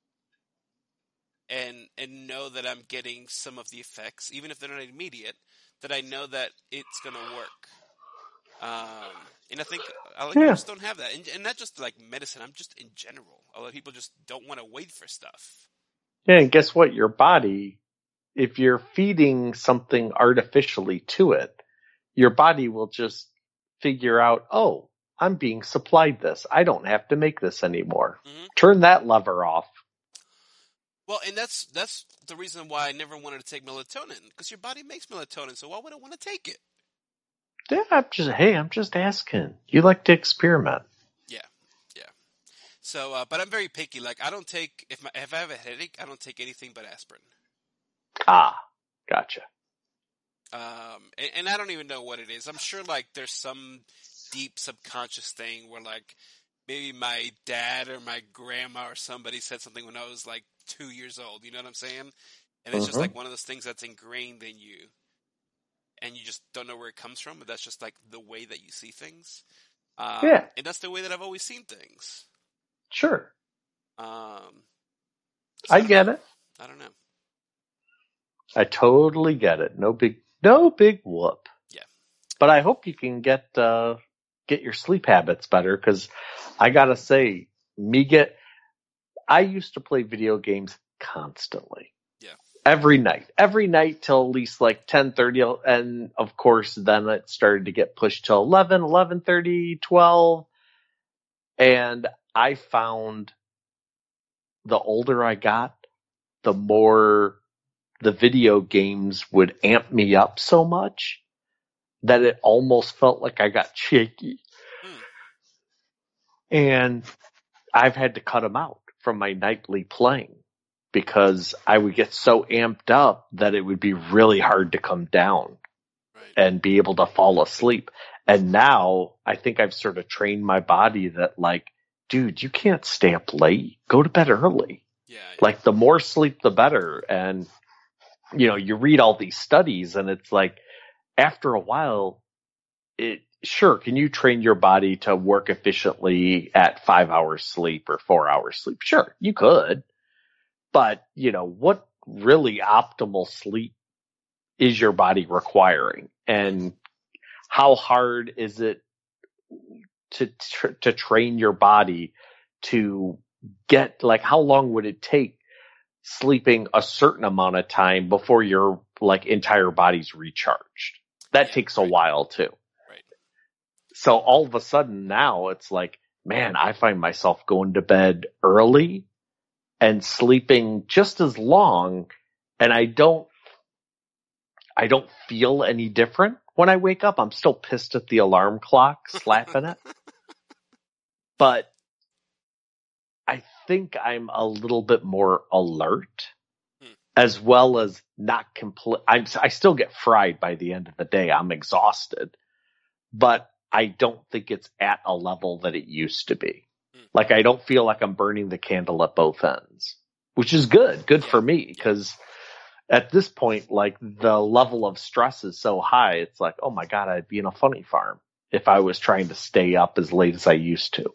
and know that I'm getting some of the effects, even if they're not immediate, that I know that it's going to work. And I think a lot of people just don't have that. And not just like medicine, I'm just in general. A lot of people just don't want to wait for stuff. Yeah, and guess what? Your body, if you're feeding something artificially to it, your body will just figure out, oh, I'm being supplied this. I don't have to make this anymore. Mm-hmm. Turn that lever off. Well, and that's the reason why I never wanted to take melatonin, because your body makes melatonin, so why would I want to take it? Yeah, I'm just asking. You like to experiment. Yeah. So, but I'm very picky. Like, I don't take, if I have a headache, I don't take anything but aspirin. Ah, gotcha. And I don't even know what it is. I'm sure, like, there's some deep subconscious thing where, like, maybe my dad or my grandma or somebody said something when I was, like, 2 years old. You know what I'm saying? And it's just, like, one of those things that's ingrained in you. And you just don't know where it comes from, but that's just, like, the way that you see things. Yeah. And that's the way that I've always seen things. Sure. So I get it. I don't know. I totally get it. No big whoop. Yeah. But I hope you can get your sleep habits better, because I gotta say, I used to play video games constantly. Yeah. Every night till at least like 10:30, and of course then it started to get pushed till 11:30, 12, and I found the older I got, the more the video games would amp me up so much that it almost felt like I got shaky. And I've had to cut them out from my nightly playing, because I would get so amped up that it would be really hard to come down and be able to fall asleep. And now I think I've sort of trained my body that, like, dude, you can't stay up late. Go to bed early. Yeah. Like, the more sleep, the better. And, you know, you read all these studies and it's like, after a while, can you train your body to work efficiently at 5 hours sleep or 4 hours sleep? Sure, you could. But, you know, what really optimal sleep is your body requiring? And how hard is it to train your body to get, like, how long would it take sleeping a certain amount of time before your, like, entire body's recharged? That takes a while too. Right. So all of a sudden now it's like, man, I find myself going to bed early and sleeping just as long, and I don't feel any different when I wake up. I'm still pissed at the alarm clock slapping it. But I think I'm a little bit more alert, as well as not complete. I still get fried by the end of the day. I'm exhausted, but I don't think it's at a level that it used to be. Like, I don't feel like I'm burning the candle at both ends, which is good for me, because at this point, like, the level of stress is so high. It's like, oh my God, I'd be in a funny farm if I was trying to stay up as late as I used to.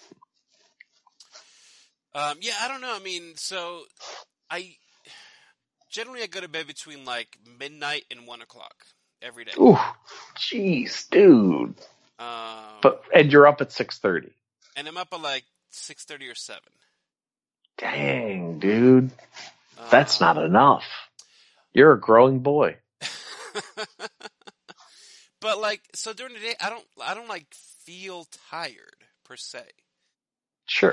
Yeah, I don't know. I mean, so I go to bed between like midnight and 1 o'clock every day. Ooh, jeez, dude. And you're up at 6:30. And I'm up at like 6:30 or 7. Dang, dude. That's not enough. You're a growing boy. But like, so during the day, I don't like feel tired per se. Sure.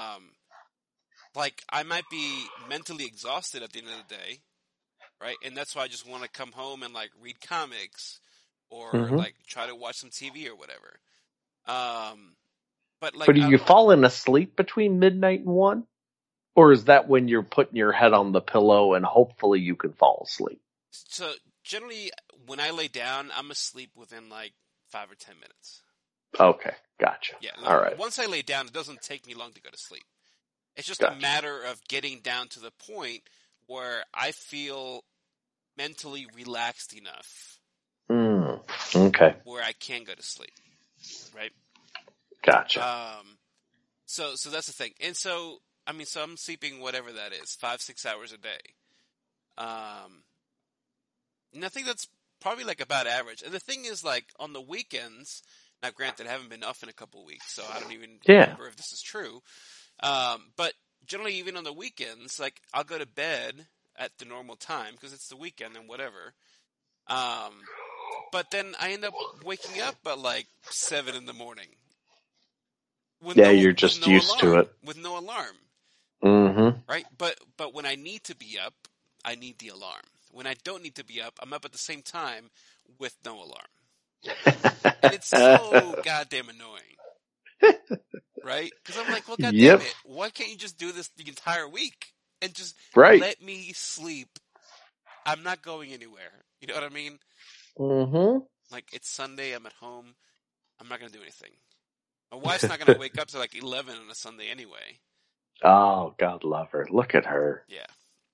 Like, I might be mentally exhausted at the end of the day, right? And that's why I just want to come home and like read comics or like try to watch some TV or whatever. But like, are you falling asleep between midnight and 1? Or is that when you're putting your head on the pillow and hopefully you can fall asleep? So generally, when I lay down, I'm asleep within like 5 or 10 minutes. Okay, gotcha. Yeah, all right. Once I lay down, it doesn't take me long to go to sleep. It's just a matter of getting down to the point where I feel mentally relaxed enough Okay. where I can go to sleep, right? Gotcha. So that's the thing. And so, I mean, so I'm sleeping whatever that is, 5-6 hours a day. And I think that's probably like about average. And the thing is, like, on the weekends, now granted, I haven't been off in a couple of weeks, so I don't even remember if this is true. But generally, even on the weekends, like, I'll go to bed at the normal time because it's the weekend and whatever. But then I end up waking up at like 7 in the morning. You're just used to it. With no alarm. Mm-hmm. Right? But when I need to be up, I need the alarm. When I don't need to be up, I'm up at the same time with no alarm. And it's so goddamn annoying. Right? Because I'm like, well, goddamn it. Why can't you just do this the entire week? And just let me sleep. I'm not going anywhere. You know what I mean? Mm-hmm. Like, it's Sunday, I'm at home. I'm not going to do anything. My wife's not going to wake up till like 11 on a Sunday anyway. Oh, God love her. Look at her. Yeah.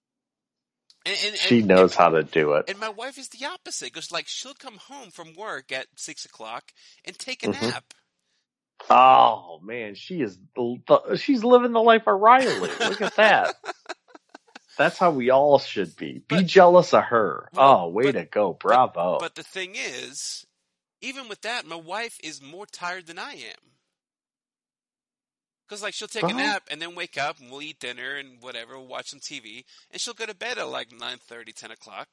She knows how to do it. And my wife is the opposite. Because, like, she'll come home from work at 6 o'clock and take a nap. Oh, man. She's living the life of Riley. Look at that. That's how we all should be. Be jealous of her. Well, way to go. Bravo. But the thing is, even with that, my wife is more tired than I am. Because, like, she'll take a nap and then wake up and we'll eat dinner and whatever, we'll watch some TV, and she'll go to bed at like 9:30, 10 o'clock.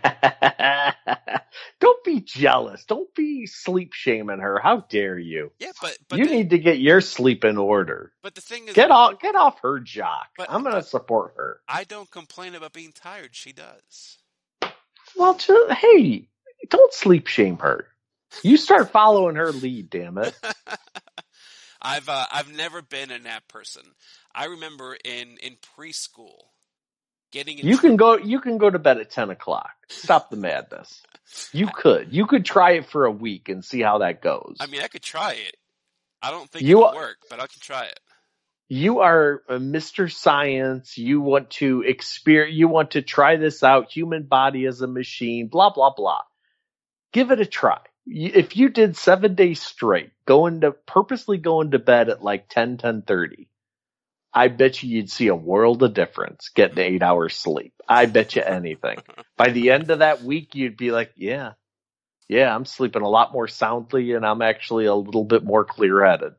Don't be jealous. Don't be sleep shaming her. How dare you? Yeah, but you need to get your sleep in order. But the thing is, get off her jock. I'm going to support her. I don't complain about being tired. She does. Well, hey, don't sleep shame her. You start following her lead, damn it. I've never been a nap person. I remember in preschool getting you can go to bed at 10 o'clock. Stop the madness. You could try it for a week and see how that goes. I mean, I could try it. I don't think it'll work, but I can try it. You are a Mr. Science. You want to you want to try this out. Human body as a machine, blah, blah, blah. Give it a try. If you did 7 days straight, purposely going to bed at like 10:30, I bet you'd see a world of difference getting 8 hours sleep. I bet you anything. By the end of that week, you'd be like, yeah, I'm sleeping a lot more soundly and I'm actually a little bit more clear-headed.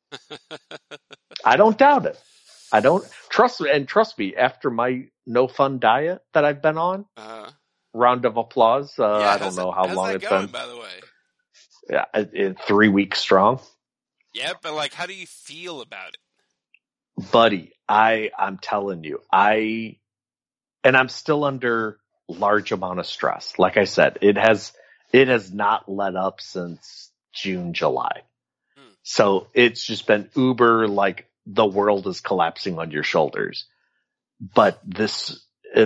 I don't doubt it. I don't trust me, after my no fun diet that I've been on, round of applause. I don't know how long it's been. By the way. Yeah, 3 weeks strong. Yeah, but like, how do you feel about it? Buddy, I'm telling you, and I'm still under large amount of stress. Like I said, it has not let up since June, July. So it's just been uber, like the world is collapsing on your shoulders. But this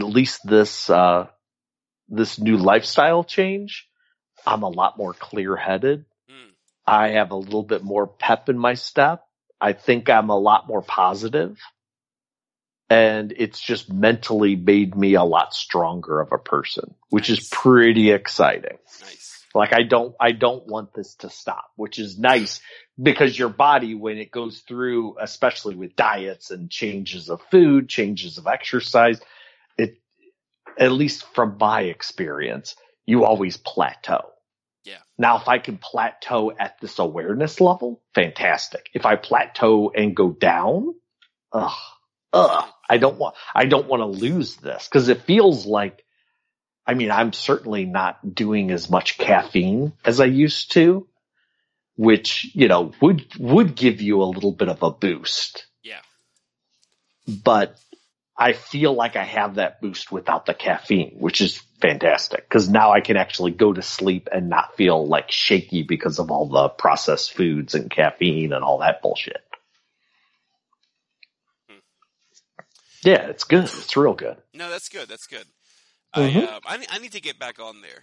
new lifestyle change, I'm a lot more clear-headed. I have a little bit more pep in my step. I think I'm a lot more positive. And it's just mentally made me a lot stronger of a person, which is pretty exciting. Nice. Like I don't want this to stop, which is nice because your body, when it goes through, especially with diets and changes of food, changes of exercise, at least from my experience, you always plateau. Yeah. Now, if I can plateau at this awareness level, fantastic. If I plateau and go down, I don't want to lose this because it feels like, I mean, I'm certainly not doing as much caffeine as I used to, which, would give you a little bit of a boost. Yeah. But I feel like I have that boost without the caffeine, which is fantastic because now I can actually go to sleep and not feel like shaky because of all the processed foods and caffeine and all that bullshit. Yeah, it's good. It's real good. No, that's good. That's good. Mm-hmm. I need to get back on there.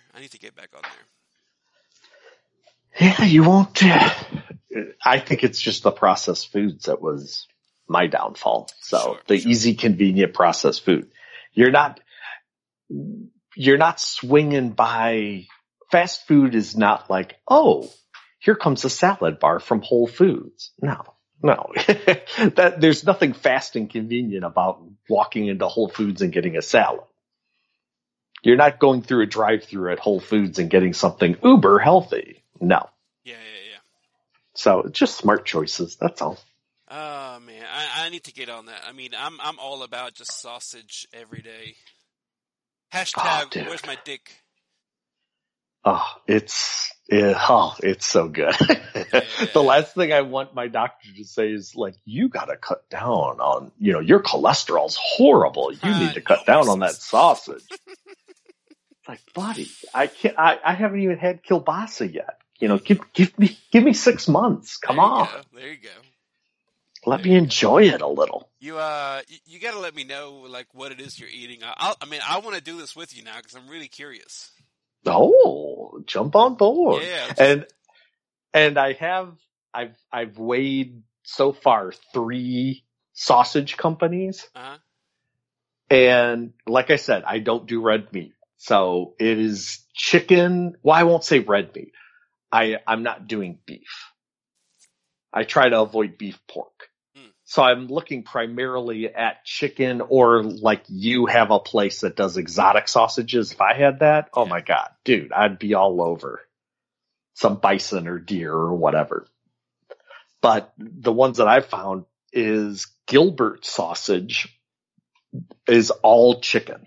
Yeah, you won't. I think it's just the processed foods that was my downfall. So easy, convenient processed food. You're you're not swinging by. Fast food is not like, oh, here comes a salad bar from Whole Foods. No. There's nothing fast and convenient about walking into Whole Foods and getting a salad. You're not going through a drive-thru at Whole Foods and getting something uber healthy. No. Yeah. So just smart choices. That's all. Oh man, I need to get on that. I mean, I'm all about just sausage every day. Hashtag where's my dick? Oh, it's so good. The last thing I want my doctor to say is like, you got to cut down on, your cholesterol's horrible. You need to cut down on that sausage. It's like, buddy, I can't. I haven't even had kielbasa yet. Give me 6 months. Come on. There you go. Let me enjoy it a little. You got to let me know like what it is you're eating. I want to do this with you now because I'm really curious. Oh, jump on board. Yeah. And I've weighed so far 3 sausage companies. Uh-huh. And like I said, I don't do red meat. So it is chicken. Well, I won't say red meat. I'm not doing beef. I try to avoid beef pork. So I'm looking primarily at chicken, or like you have a place that does exotic sausages. If I had that, oh my God, dude, I'd be all over some bison or deer or whatever. But the ones that I've found is Gilbert sausage is all chicken.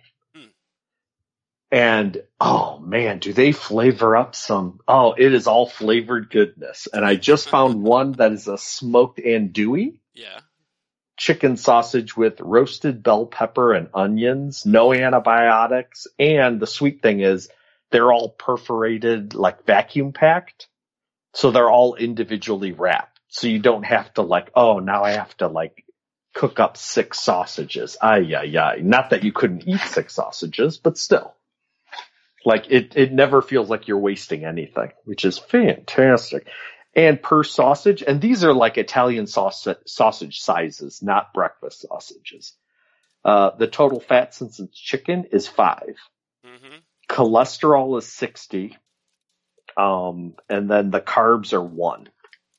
And oh man, do they flavor up it is all flavored goodness. And I just found one that is a smoked andouille. Yeah. Chicken sausage with roasted bell pepper and onions, no antibiotics. And the sweet thing is they're all perforated, like vacuum packed. So they're all individually wrapped. So you don't have to now I have to cook up 6 sausages. Not that you couldn't eat 6 sausages, but still. It never feels like you're wasting anything, which is fantastic. And per sausage, and these are like Italian sausage sizes, not breakfast sausages. The total fat, since it's chicken, is 5. Mm-hmm. Cholesterol is 60. And then the carbs are 1.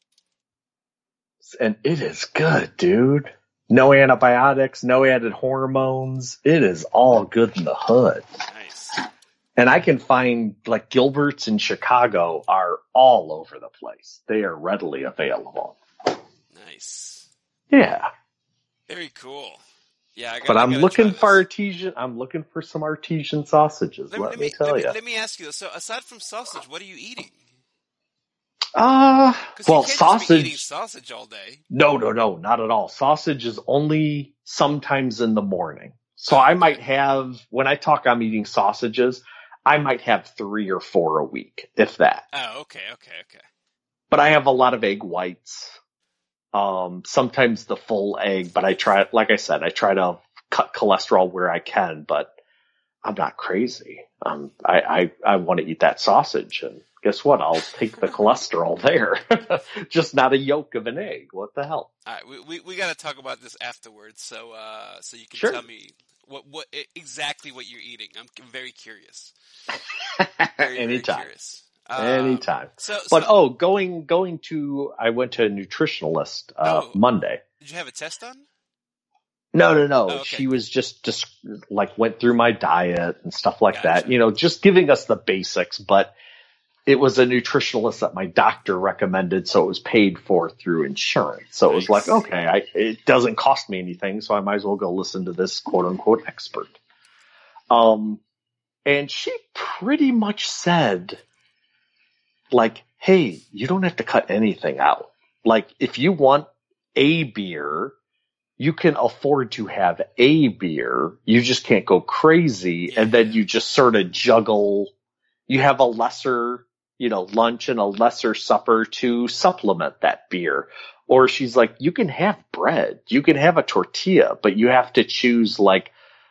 And it is good, dude. No antibiotics, no added hormones. It is all good in the hood. Nice. And I can find Gilbert's in Chicago are all over the place. They are readily available. Nice. Yeah. Very cool. Yeah, I'm looking for some artesian sausages. Let me tell you. Let me ask you this. So aside from sausage, what are you eating? Well, you can't sausage. Just be eating sausage all day. No, not at all. Sausage is only sometimes in the morning. So I might have, when I talk I'm eating sausages, I might have 3 or 4 a week, if that. Oh, okay. But I have a lot of egg whites. Sometimes the full egg, but I try to cut cholesterol where I can, but I'm not crazy. I want to eat that sausage, and guess what? I'll take the cholesterol there. Just not a yolk of an egg. What the hell? All right, we got to talk about this afterwards, so you can tell me what exactly what you're eating. I'm very curious. Anytime. Very curious. Anytime. Going to, I went to a nutritionalist Monday. Did you have a test done? No. Oh, okay. She was just went through my diet and stuff like that. Just giving us the basics, but it was a nutritionalist that my doctor recommended, so it was paid for through insurance. So it was like, okay, it doesn't cost me anything, so I might as well go listen to this quote unquote expert. And she pretty much said, hey, you don't have to cut anything out. If you want a beer, you can afford to have a beer. You just can't go crazy. Yeah. And then you just sort of juggle. You have a lesser, lunch and a lesser supper to supplement that beer. Or she's like, you can have bread. You can have a tortilla, but you have to choose the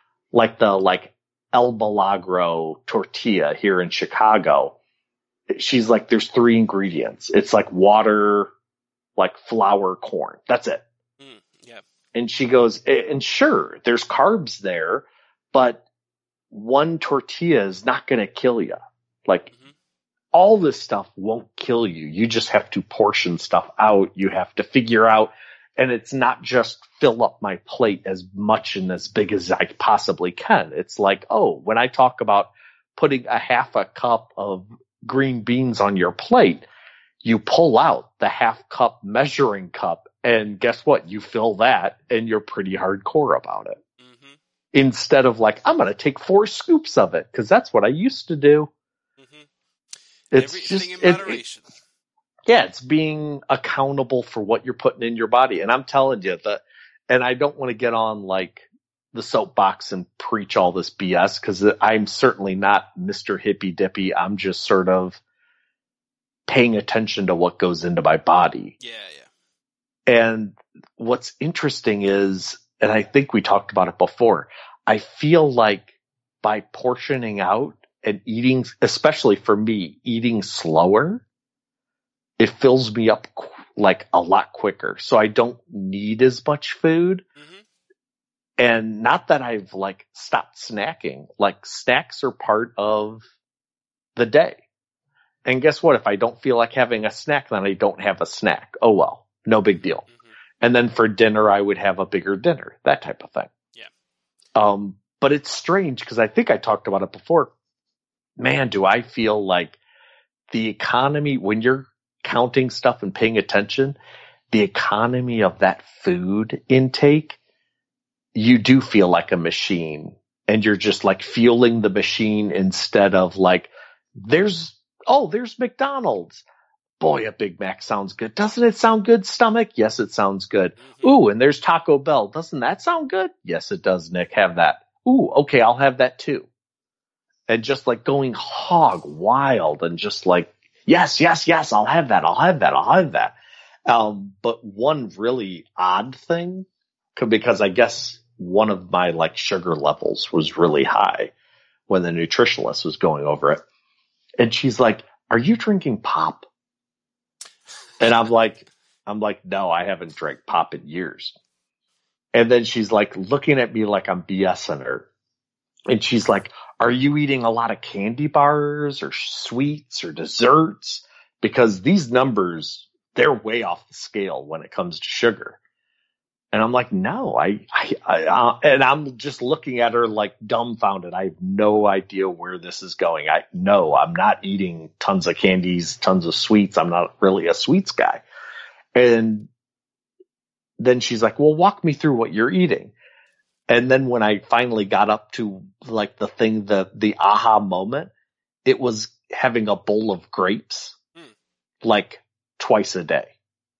El Milagro tortilla here in Chicago. She's like, there's 3 ingredients. It's water, flour, corn. That's it. Yeah. And she goes, and sure, there's carbs there, but one tortilla is not going to kill you. Like, Mm-hmm. all this stuff won't kill you. You just have to portion stuff out. You have to figure out, and it's not just fill up my plate as much and as big as I possibly can. It's like, oh, when I talk about putting a half a cup of green beans on your plate, you pull out the half cup measuring cup, and guess what? You fill that, and you're pretty hardcore about it. Mm-hmm. Instead of like, I'm going to take 4 scoops of it, because that's what I used to do. Mm-hmm. It's Everything just in moderation. yeah, it's being accountable for what you're putting in your body. And I'm telling you that, and I don't want to get on like the soapbox and preach all this BS, because I'm certainly not Mr. Hippy Dippy. I'm just sort of paying attention to what goes into my body. Yeah, yeah. And what's interesting is, and I think we talked about it before, I feel like by portioning out and eating, especially for me, eating slower, it fills me up like a lot quicker. So I don't need as much food. Mm-hmm. And not that I've like stopped snacking. Like, snacks are part of the day. And guess what? If I don't feel like having a snack, then I don't have a snack. Oh well, no big deal. Mm-hmm. And then for dinner, I would have a bigger dinner, that type of thing. Yeah. But it's strange because I think I talked about it before. Man, do I feel like the economy, when you're counting stuff and paying attention, the economy of that food intake, you do feel like a machine, and you're just like fueling the machine instead of like, there's McDonald's. Boy, a Big Mac sounds good. Doesn't it sound good, stomach? Yes, it sounds good. Mm-hmm. Ooh, and there's Taco Bell. Doesn't that sound good? Yes, it does, Nick. Have that. Ooh, okay, I'll have that too. And just like going hog wild and just like, yes, I'll have that. But one really odd thing, because I guess one of my like sugar levels was really high when the nutritionist was going over it. And she's like, are you drinking pop? And I'm like, no, I haven't drank pop in years. And then she's like looking at me like I'm BSing her. And she's like, are you eating a lot of candy bars or sweets or desserts? Because these numbers, they're way off the scale when it comes to sugar. And I'm like, no, and I'm just looking at her like dumbfounded. I have no idea where this is going. I'm not eating tons of candies, tons of sweets. I'm not really a sweets guy. And then she's like, well, walk me through what you're eating. And then when I finally got up to like the aha moment, it was having a bowl of grapes like twice a day.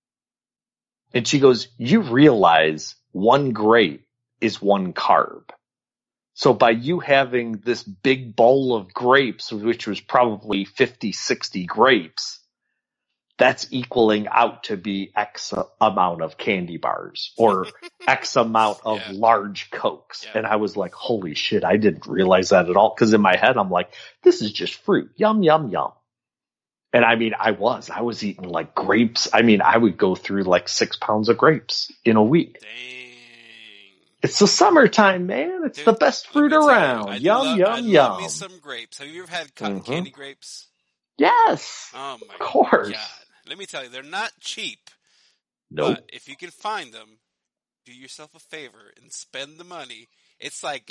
And she goes, you realize one grape is one carb. So by you having this big bowl of grapes, which was probably 50, 60 grapes, that's equaling out to be X amount of candy bars or X amount of large Cokes. Yeah. And I was like, holy shit, I didn't realize that at all. Because in my head, I'm like, this is just fruit. Yum, yum, yum. And I mean, I was eating like grapes. I mean, I would go through like 6 pounds of grapes in a week. Dang. It's the summertime, man. It's the best fruit around. Yum, yum, yum. Love me some grapes. Have you ever had cotton candy grapes? Yes. Oh my of course. God. Let me tell you, they're not cheap. Nope. But if you can find them, do yourself a favor and spend the money. It's like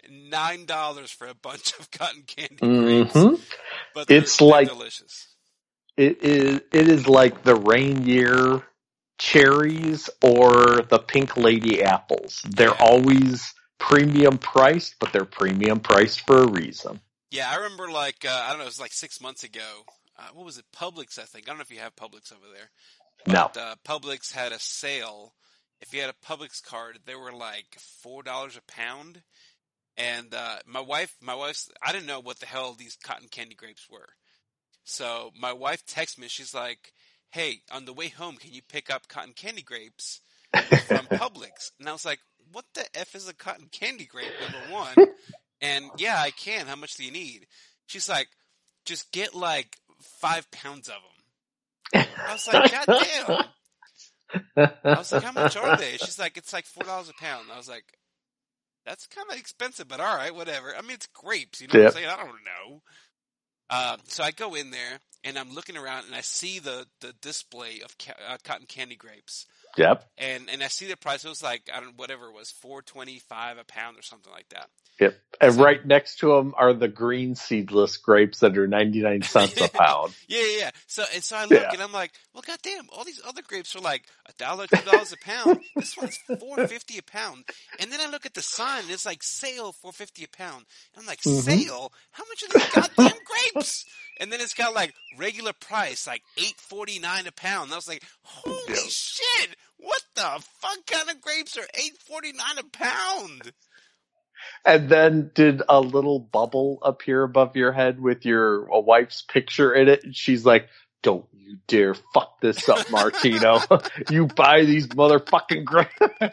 $9 for a bunch of cotton candy grapes. But they're delicious. It is like the Rainier cherries or the Pink Lady apples. They're always premium priced, but they're premium priced for a reason. Yeah, I remember like, I don't know, it was like 6 months ago. What was it? Publix, I think. I don't know if you have Publix over there. But, no. Publix had a sale. If you had a Publix card, they were like $4 a pound. And my wife's, I didn't know what the hell these cotton candy grapes were. So my wife texted me. She's like, hey, on the way home, can you pick up cotton candy grapes from Publix? And I was like, what the F is a cotton candy grape, number one? And yeah, I can. How much do you need? She's like, just get like 5 pounds of them. I was like, God damn. I was like, how much are they? She's like, it's like $4 a pound. I was like, That's kind of expensive, but all right, whatever. I mean, it's grapes, you know what I'm saying? I don't know. So I go in there and I'm looking around and I see the display of cotton candy grapes. Yep. And I see the price. It was like, I don't, whatever it was, $4.25 a pound or something like that. Yep. And right next to them are the green seedless grapes that are 99 cents a pound. Yeah. So I look and I'm like, well, goddamn, all these other grapes are like $1, $2 a pound. This one's $4.50 a pound. And then I look at the sign and it's like sale $4.50 a pound. And I'm like, sale? How much are these goddamn grapes? And then it's got like regular price, like $8.49 a pound. And I was like, holy shit! What the fuck kind of grapes are $8.49 a pound? And then did a little bubble appear above your head with your wife's picture in it? And she's like, don't you dare fuck this up, Martino. You buy these motherfucking grapes.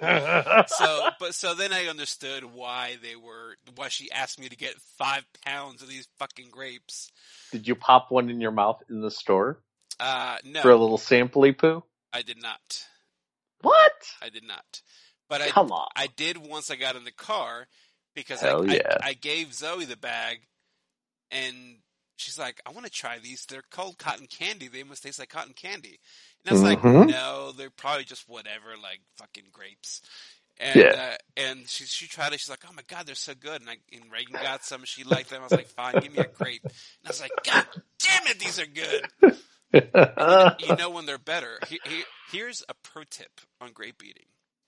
So then I understood why she asked me to get 5 pounds of these fucking grapes. Did you pop one in your mouth in the store? No. For a little sampley poo? I did not. What? I did not. But Come on. I did once I got in the car because I gave Zoe the bag and she's like, I want to try these. They're called cotton candy. They must taste like cotton candy. And I was like, no, they're probably just whatever, like fucking grapes. And she tried it. She's like, oh my God, they're so good. And Reagan got some. She liked them. I was like, fine, give me a grape. And I was like, God damn it, these are good. You know when they're better. Here's a pro tip on grape eating.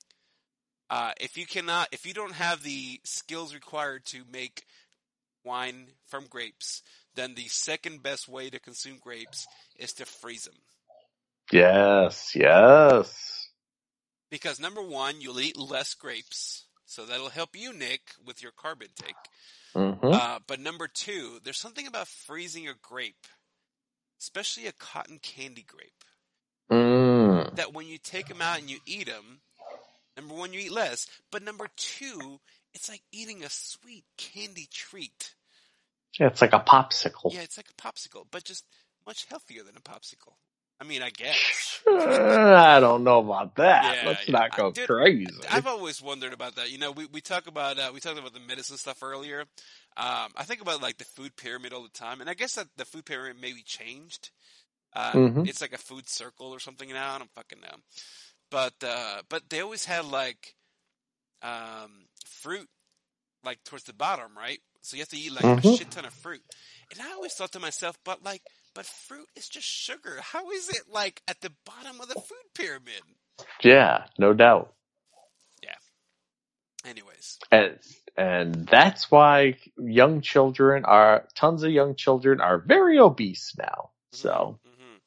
If you don't have the skills required to make wine from grapes, then the second best way to consume grapes is to freeze them. Yes. Because number one, you'll eat less grapes, so that'll help you, Nick, with your carb intake. But number two, there's something about freezing a grape, especially a cotton candy grape, that when you take them out and you eat them, number one, you eat less, but number two, it's like eating a sweet candy treat. Yeah, it's like a popsicle. Yeah, it's like a popsicle, but just much healthier than a popsicle. I mean, I guess. I don't know about that. Yeah, Let's not go crazy. I've always wondered about that. You know, we talked about the medicine stuff earlier. I think about like the food pyramid all the time, and I guess that the food pyramid maybe changed. It's like a food circle or something now. I don't fucking know. But they always had like fruit like towards the bottom, right? So you have to eat like a shit ton of fruit. And I always thought to myself, but fruit is just sugar. How is it like at the bottom of the food pyramid? Yeah, no doubt. Yeah. Anyways. And that's why tons of young children are very obese now. So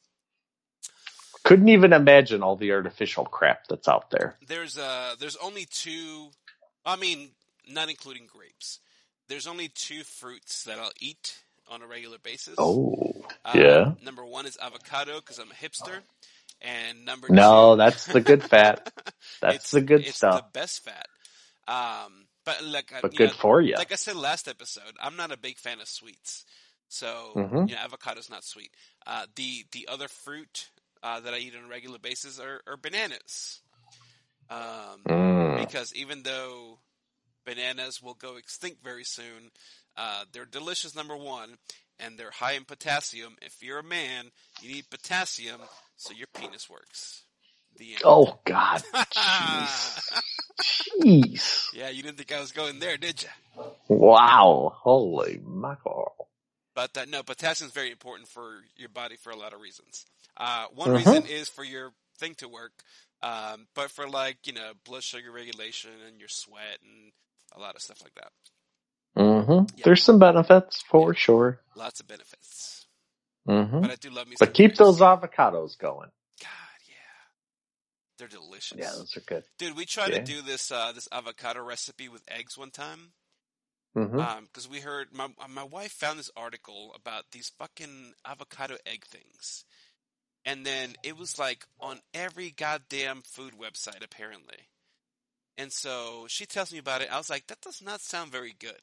couldn't even imagine all the artificial crap that's out there. There's only two, I mean, not including grapes. There's only two fruits that I'll eat on a regular basis. Oh, yeah. Number one is avocado because I'm a hipster. And number No, two... that's the good fat. That's the good stuff. It's the best fat. But good for you. Like I said last episode, I'm not a big fan of sweets. So, avocado's not sweet. The other fruit that I eat on a regular basis are bananas. Because even though bananas will go extinct very soon, they're delicious, number one, and they're high in potassium. If you're a man, you need potassium so your penis works. The end. Oh, God. Jeez. Yeah, you didn't think I was going there, did you? Wow. Holy mackerel. But no, potassium is very important for your body for a lot of reasons. One reason is for your thing to work, but for blood sugar regulation and your sweat and a lot of stuff like that. Yeah. There's some benefits for sure. Lots of benefits. But I do love me. But keep those avocados going. God, yeah, they're delicious. Yeah, those are good. Dude, we tried to do this avocado recipe with eggs one time. Because we heard my wife found this article about these fucking avocado egg things, and then it was like on every goddamn food website apparently. And so she tells me about it. I was like, that does not sound very good.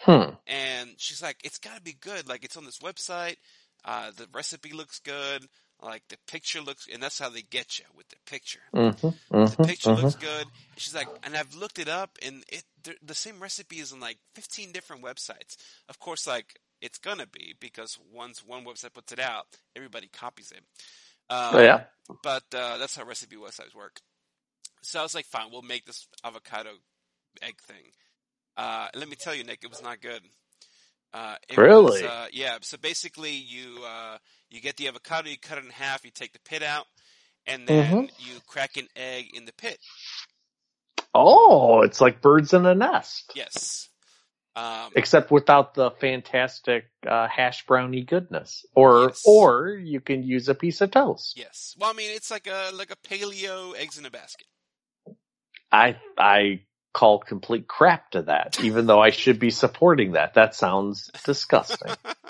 And she's like, it's got to be good. Like, it's on this website. The recipe looks good. Like the picture looks, and that's how they get you with the picture. Mm-hmm, The picture mm-hmm, looks mm-hmm. good. And she's like, and I've looked it up, and the same recipe is on like 15 different websites. Of course, like it's gonna be because once one website puts it out, everybody copies it. Yeah. But that's how recipe websites work. So I was like, fine, we'll make this avocado egg thing. Let me tell you, Nick, it was not good. It was, Really? yeah. So basically, you get the avocado, you cut it in half, you take the pit out, and Mm-hmm. then you crack an egg in the pit. Oh, it's like birds in a nest. Yes. Except without the fantastic hash brownie goodness. Or Yes. you can use a piece of toast. Yes. Well, I mean, it's like a paleo eggs in a basket. I call complete crap to that, even though I should be supporting that. That sounds disgusting.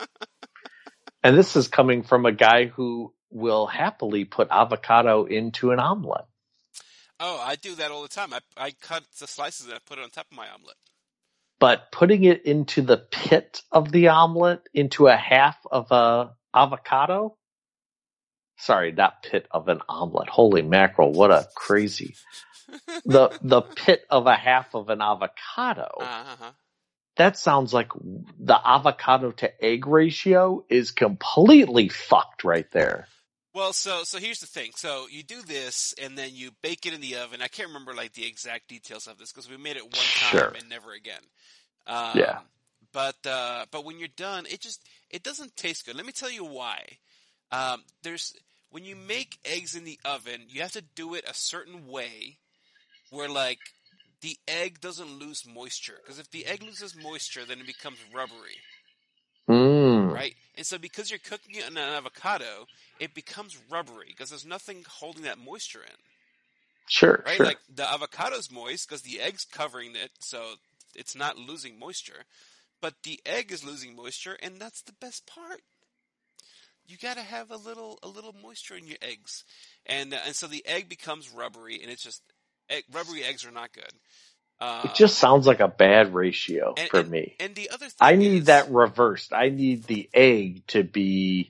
And this is coming from a guy who will happily put avocado into an omelet. Oh, I do that all the time. I cut the slices and I put it on top of my omelet. But putting it into the pit of the omelet, into a half of a avocado? Sorry, not pit of an omelet. Holy mackerel, what a crazy. The pit of a half of an avocado. Uh-huh. That sounds like the avocado to egg ratio is completely fucked right there. Well, so here's the thing. So you do this, and then you bake it in the oven. I can't remember like the exact details of this because we made it one time and never again. Yeah. But when you're done, it doesn't taste good. Let me tell you why. When you make eggs in the oven, you have to do it a certain way where like the egg doesn't lose moisture. Because if the egg loses moisture, then it becomes rubbery. Right? And so because you're cooking it in an avocado, it becomes rubbery because there's nothing holding that moisture in. Sure, right? sure. Like the avocado's moist because the egg's covering it, so it's not losing moisture. But the egg is losing moisture, and that's the best part. You got to have a little moisture in your eggs, and so the egg becomes rubbery, and it's just rubbery eggs are not good. It just sounds like a bad ratio for me. And the other thing I need that reversed. I need the egg to be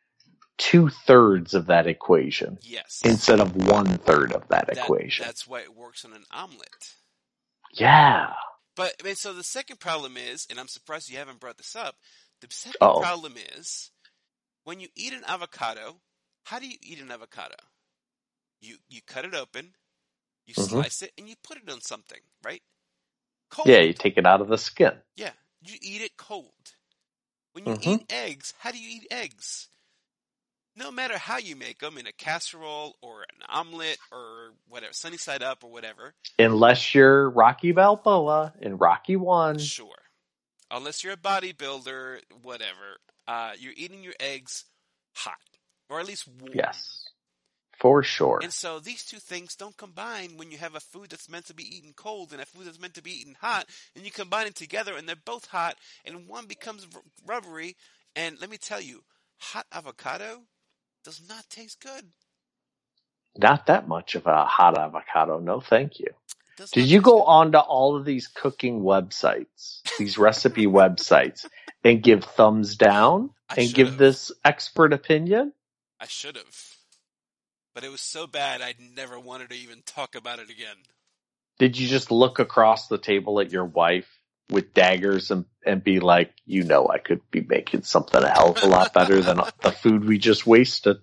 2/3 of that equation. Yes. Instead of 1/3 of that equation. That's why it works on an omelet. Yeah. But I mean, so the second problem is, and I'm surprised you haven't brought this up. The second problem is when you eat an avocado. How do you eat an avocado? You cut it open, you slice it, and you put it on something, right? Cold. Yeah, you take it out of the skin. Yeah, you eat it cold. When you eat eggs, how do you eat eggs? No matter how you make them, in a casserole or an omelet or whatever, sunny side up or whatever. Unless you're Rocky Balboa in Rocky 1. Sure. Unless you're a bodybuilder, whatever. You're eating your eggs hot. Or at least warm. Yes. For sure. And so these two things don't combine when you have a food that's meant to be eaten cold and a food that's meant to be eaten hot. And you combine them together and they're both hot and one becomes rubbery. And let me tell you, hot avocado does not taste good. Not that much of a hot avocado. No, thank you. Did you go on to all of these cooking websites, these recipe websites, and give thumbs down and give this expert opinion? I should have. But it was so bad I never wanted to even talk about it again. Did you just look across the table at your wife with daggers and be like, you know, I could be making something a hell of a lot better than the food we just wasted?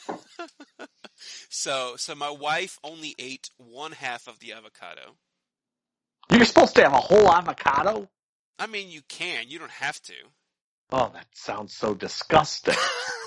So my wife only ate one half of the avocado. You're supposed to have a whole avocado? I mean, you can. You don't have to. Oh, that sounds so disgusting.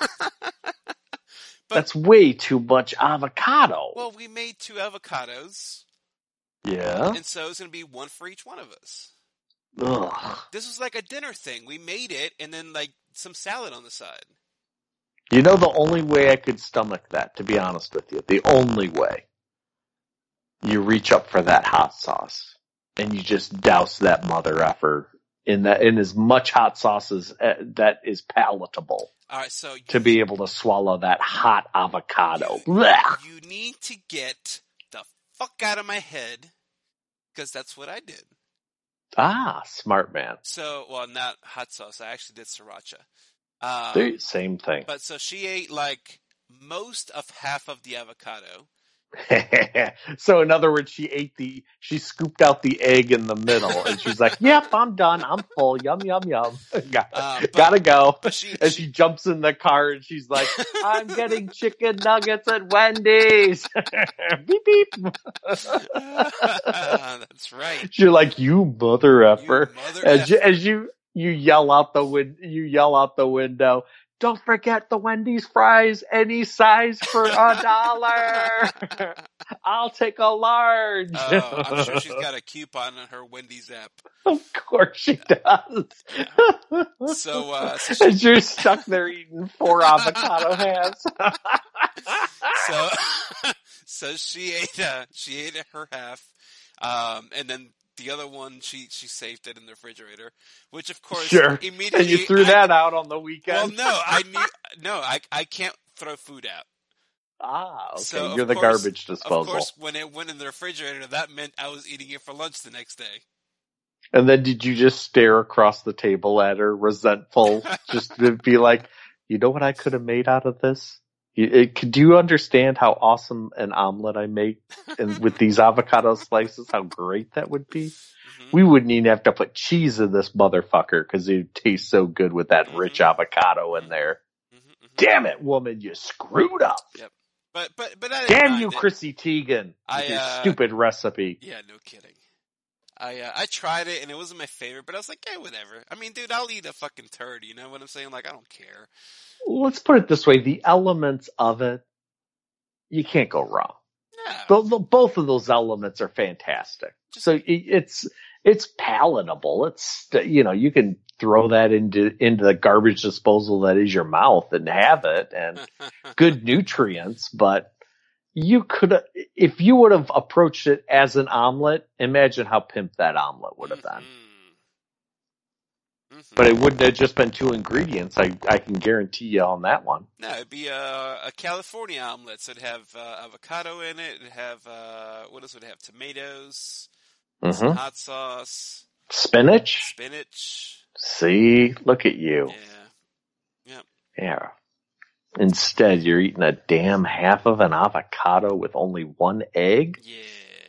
That's way too much avocado. Well, we made 2 avocados. Yeah. And so it's going to be one for each one of us. Ugh. This was like a dinner thing. We made it and then like some salad on the side. You know the only way I could stomach that, to be honest with you, the only way, you reach up for that hot sauce and you just douse that mother effer in as much hot sauce as that is palatable. All right, so to be able to swallow that hot avocado. You need to get the fuck out of my head because that's what I did. Ah, smart man. So, well, not hot sauce. I actually did sriracha. Same thing. But so she ate like most of half of the avocado. So in other words, she scooped out the egg in the middle, and she's like, "Yep, I'm done. I'm full. Yum yum yum. Gotta go." But she And she jumps in the car, and she's like, "I'm getting chicken nuggets at Wendy's." Beep beep. That's right. You're like, "You mother You effer!" mother As effer. you yell out the window. Don't forget the Wendy's fries, any size for $1. I'll take a large. I'm sure she's got a coupon on her Wendy's app. Of course she does. Yeah. So As you're stuck there eating 4 avocado halves. So she ate her half, and then the other one she saved it in the refrigerator, which of course Sure. immediately And you threw that out on the weekend. Well, I can't throw food out. Ah, okay. So You're the garbage disposal. Of course, when it went in the refrigerator, that meant I was eating it for lunch the next day. And then did you just stare across the table at her, resentful, just to be like, you know what I could have made out of this? Do you understand how awesome an omelet I make and with these avocado slices, how great that would be? Mm-hmm. We wouldn't even have to put cheese in this motherfucker because it would taste so good with that rich avocado in there. Mm-hmm. Damn it, woman, you screwed up. Yep. But I damn you, Chrissy Teigen, with your stupid recipe. Yeah, no kidding. I tried it and it wasn't my favorite, but I was like, hey, whatever. I mean, dude, I'll eat a fucking turd, you know what I'm saying? Like, I don't care. Let's put it this way. The elements of it, you can't go wrong. No. Both of those elements are fantastic. So it's palatable. It's, you can throw that into the garbage disposal that is your mouth and have it, and good nutrients, but you could, if you would have approached it as an omelet, imagine how pimp that omelet would have been. Mm-hmm. But it wouldn't have just been 2 ingredients. I can guarantee you on that one. No, it'd be a California omelet. So it'd have avocado in it. It'd have, what else would it have? Tomatoes, some hot sauce. Spinach. See, look at you. Yeah. Yep. Yeah. Instead, you're eating a damn half of an avocado with only 1 egg? Yeah.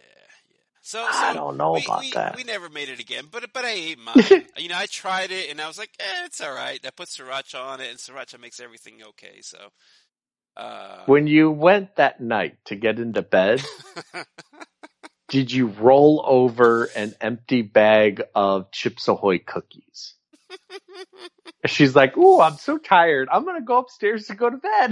So I don't know about that. We never made it again, but I ate mine. I tried it and I was like, it's all right. I put sriracha on it, and sriracha makes everything okay. So, when you went that night to get into bed, did you roll over an empty bag of Chips Ahoy cookies? She's like, "Ooh, I'm so tired. I'm gonna go upstairs to go to bed."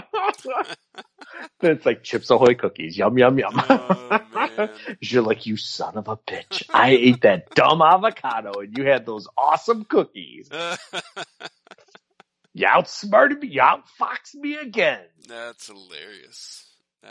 Then it's like Chips Ahoy cookies. Yum, yum, yum. Oh, man. You're like, you son of a bitch. I ate that dumb avocado and you had those awesome cookies. You outsmarted me. You outfoxed me again. That's hilarious.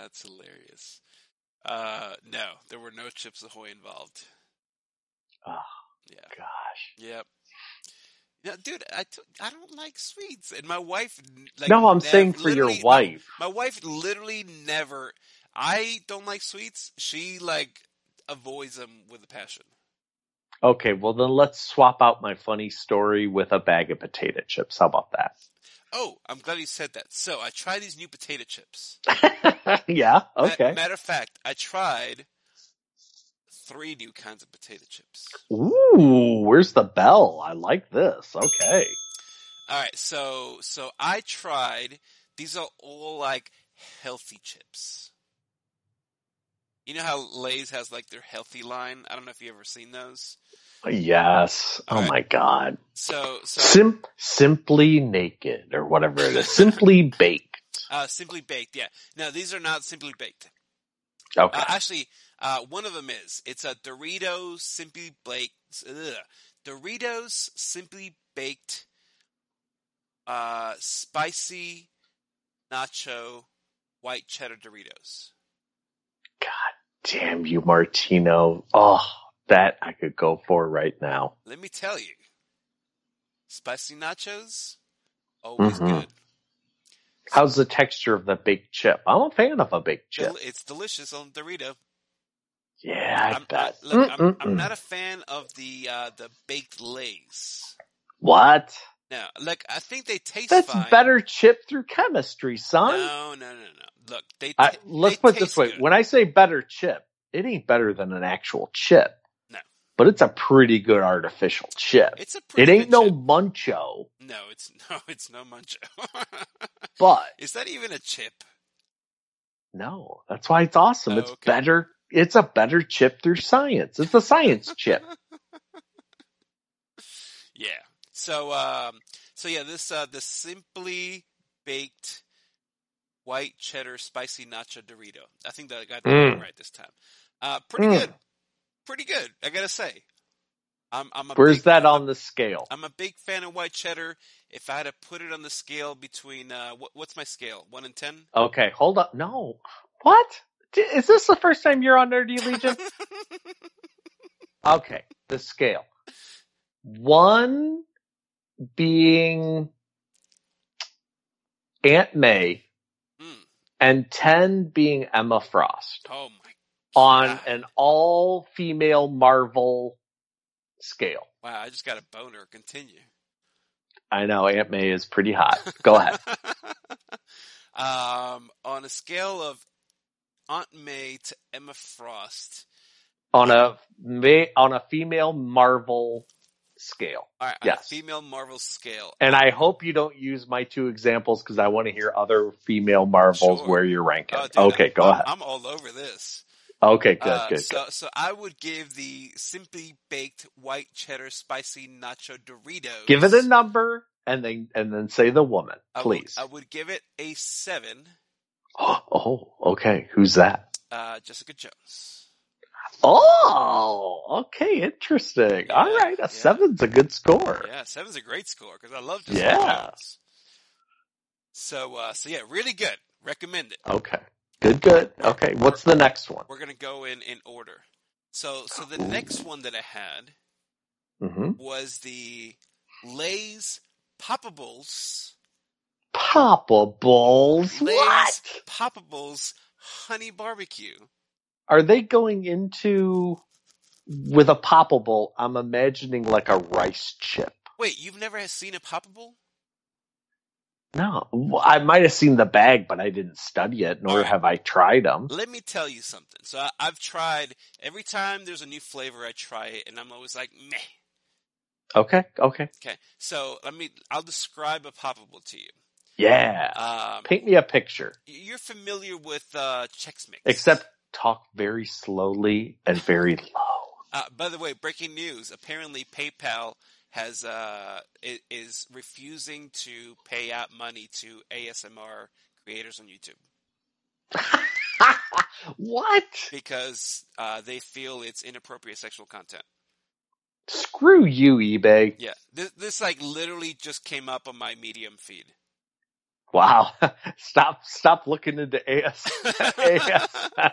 No, there were no Chips Ahoy involved. Oh, yeah. Gosh. Yep. Yeah, dude, I don't like sweets, and my wife. No, I'm saying for your wife. My wife literally never. I don't like sweets. She avoids them with a passion. Okay, well then let's swap out my funny story with a bag of potato chips. How about that? Oh, I'm glad you said that. So I tried these new potato chips. Yeah. Okay. Matter of fact, I tried 3 new kinds of potato chips. Ooh, where's the bell? I like this. Okay. All right, so I tried. These are all healthy chips. You know how Lay's has their healthy line? I don't know if you've ever seen those. Yes. All right. My God. So Simply Naked or whatever it is. Simply Baked. Simply Baked. Yeah. No, these are not Simply Baked. Okay. Actually, one of them is. It's a Doritos Simply Baked. Doritos Simply Baked spicy nacho white cheddar Doritos. God damn you, Martino. Oh, that I could go for right now. Let me tell you. Spicy nachos, always good. How's the texture of the baked chip? I'm a fan of a baked chip. It's delicious on Dorito. Yeah, I bet. I'm not a fan of the baked Lays. What? No, like I think they taste That's fine. better chip through chemistry, son. No. Look, they Let's put it this taste way. good. When I say better chip, it ain't better than an actual chip. No, But it's a pretty good artificial chip. it's a It pretty ain't good no chip. Muncho. No, it's no Muncho. But Is that even a chip? no, that's why it's awesome. Oh, It's okay. better. It's a better chip through science. It's a science chip. Yeah. So yeah, this the Simply Baked White Cheddar Spicy Nacho Dorito. I think that I got the name right this time. Pretty good. Pretty good. I gotta say. I'm a Where's big, that on the scale? I'm a big fan of white cheddar. If I had to put it on the scale between what's my scale? 1 and 10? Okay, hold up. No. What? Is this the first time you're on Nerdy Legion? Okay, the scale. 1 being Aunt May and 10 being Emma Frost. Oh my on God. an all-female Marvel scale. Wow, I just got a boner. Continue. I know Aunt May is pretty hot. Go ahead. On a scale of Aunt May to Emma Frost, On a female Marvel scale. all right, yes. on a female Marvel scale. And I hope you don't use my 2 examples because I want to hear other female Marvels where you're ranking. Oh, dude, okay, go ahead. I'm all over this. Okay, good. So I would give the Simply Baked White Cheddar Spicy Nacho Doritos. Give it a number and then say the woman, please. I would give it a 7. Oh, okay. Who's that? Jessica Jones. Oh, okay, interesting. Yeah, all right, a 7's a good score. Yeah, 7's a great score because I love Jessica Jones. So yeah, really good. Recommend it. Okay. Good. Okay, what's the next one? We're gonna go in order. So the next one that I had was the Lay's Poppables. Poppables? Lay's What? Poppables Honey Barbecue. Are they going into with a poppable? I'm imagining like a rice chip. Wait, you've never seen a poppable? No, I might have seen the bag, but I didn't study it, nor have I tried them. Let me tell you something. So I've tried, every time there's a new flavor, I try it, and I'm always like, meh. Okay. So I'll describe a poppable to you. Yeah. Paint me a picture. You're familiar with Chex Mix. Except talk very slowly and very low. By the way, breaking news. Apparently PayPal is refusing to pay out money to ASMR creators on YouTube. What? Because they feel it's inappropriate sexual content. Screw you, eBay. Yeah. This like literally just came up on my Medium feed. Wow. Stop looking into ASM.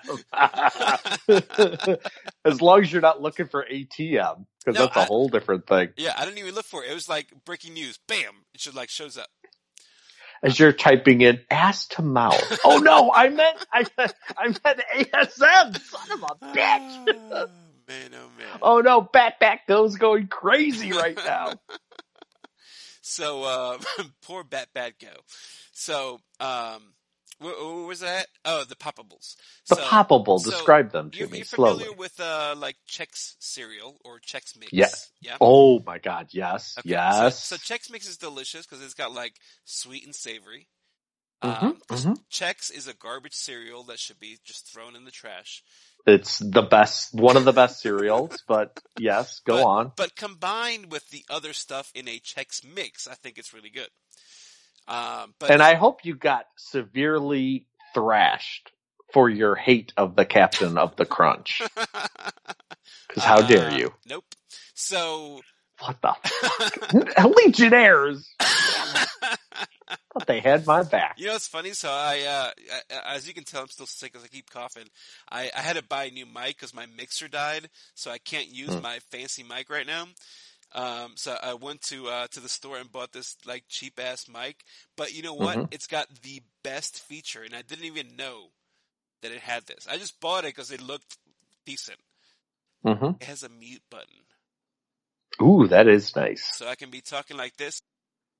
As long as you're not looking for ATM, because that's a whole different thing. Yeah, I didn't even look for it. It was like breaking news. Bam! It should shows up. As you're typing in ass to mouth. Oh no, I meant ASM, son of a bitch. Oh man. Oh no, Bat Go's going crazy right now. So, poor Bat Go. So, where was that? Oh, the Poppables. The Poppable. Describe them to me slowly. You're familiar with, like Chex cereal or Chex Mix? Yeah. Oh my God. Yes. Okay. Yes. So Chex Mix is delicious because it's got like sweet and savory. Chex is a garbage cereal that should be just thrown in the trash. It's the best, one of the best cereals, but yes, go on. But combined with the other stuff in a Chex Mix, I think it's really good. And I hope you got severely thrashed for your hate of the Captain of the Crunch. Because how dare you? Nope. So. What the fuck? Legionnaires! I thought they had my back. You know, it's funny. So I as you can tell, I'm still sick as I keep coughing. I had to buy a new mic because my mixer died, so I can't use my fancy mic right now. So I went to the store and bought this like cheap ass mic. But you know what? It's got the best feature, and I didn't even know that it had this. I just bought it because it looked decent. It has a mute button. Ooh, that is nice. So I can be talking like this.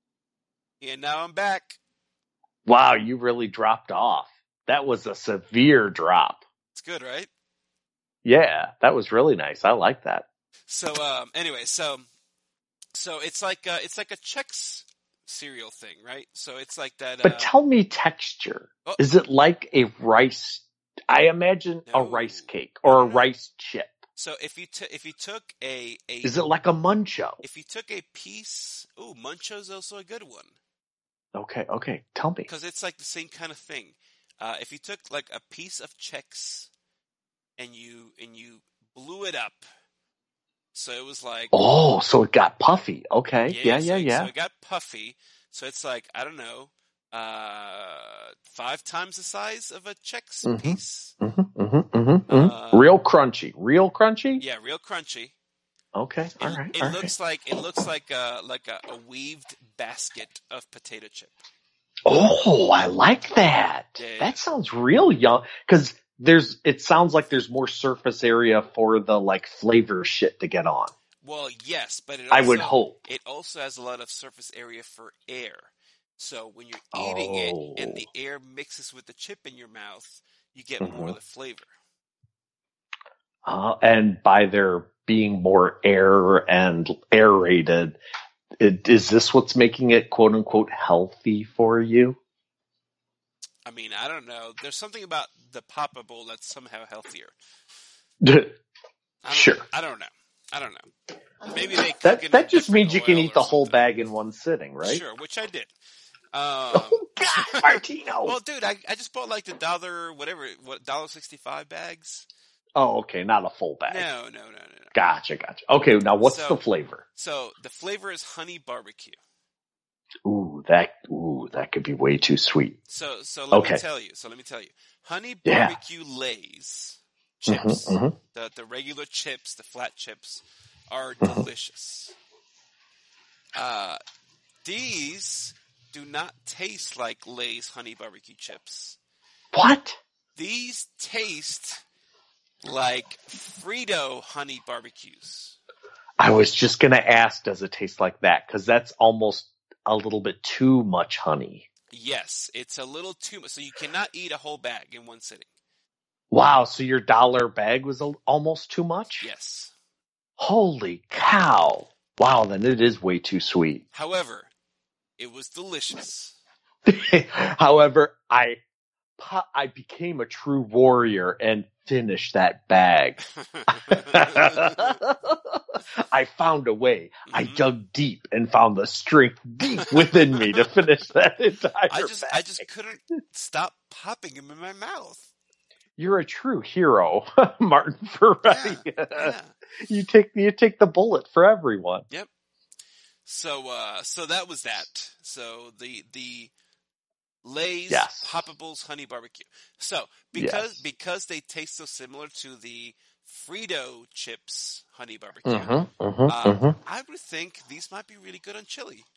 And now I'm back. Wow, you really dropped off. That was a severe drop. It's good, right? Yeah, that was really nice. I like that. So, anyway, so it's like a Chex cereal thing, right? So it's like that. But tell me texture. Oh, Is it like a rice? I imagine a no, rice cake or a no. rice chip. So if you took a Is it like a Muncho? if you took a piece, Muncho's also a good one Okay. Tell me. because it's like the same kind of thing. If you took like a piece of Chex and you blew it up, so it was like Oh, so it got puffy. Okay. yeah, Yeah. so it got puffy. So it's like I don't know, 5 times the size of a Chex piece. Real crunchy. Real crunchy? Yeah, real crunchy. Okay. All right. It looks like a weaved basket of potato chip. Oh, I like that. Yeah. That sounds real young. Cause it sounds like there's more surface area for the like flavor shit to get on. Well, yes, but I would hope. it also has a lot of surface area for air. So when you're eating it and the air mixes with the chip in your mouth, you get more of the flavor. And by there being more air and aerated, is this what's making it quote unquote healthy for you? I mean, I don't know. There's something about the Poppable that's somehow healthier. Sure. I don't know. Maybe they cook in that just different means you can oil eat the or whole something. bag in one sitting, right? Sure, which I did. Oh God, Martino! Well, dude, I just bought like the $1.65 bags. Oh, okay, not a full bag. No. Gotcha. Okay, now what's the flavor? So the flavor is honey barbecue. Ooh, that could be way too sweet. So let me tell you. Honey barbecue Lay's chips, the regular chips, the flat chips, are delicious. These do not taste like Lay's honey barbecue chips. What? These taste like Frito honey barbecues. I was just gonna ask, does it taste like that? Because that's almost a little bit too much honey. Yes, it's a little too much. So you cannot eat a whole bag in one sitting. Wow, so your $1 bag was almost too much? Yes. Holy cow. Wow, then it is way too sweet. However, it was delicious. However, I became a true warrior and finished that bag. I found a way. I dug deep and found the strength deep within me to finish that entire bag. I just couldn't stop popping them in my mouth. You're a true hero, Martin Ferretti. Yeah. You take the bullet for everyone. Yep. So that was that. So the Lay's Poppables honey barbecue. So because they taste so similar to the Frito chips honey barbecue, I would think these might be really good on chili.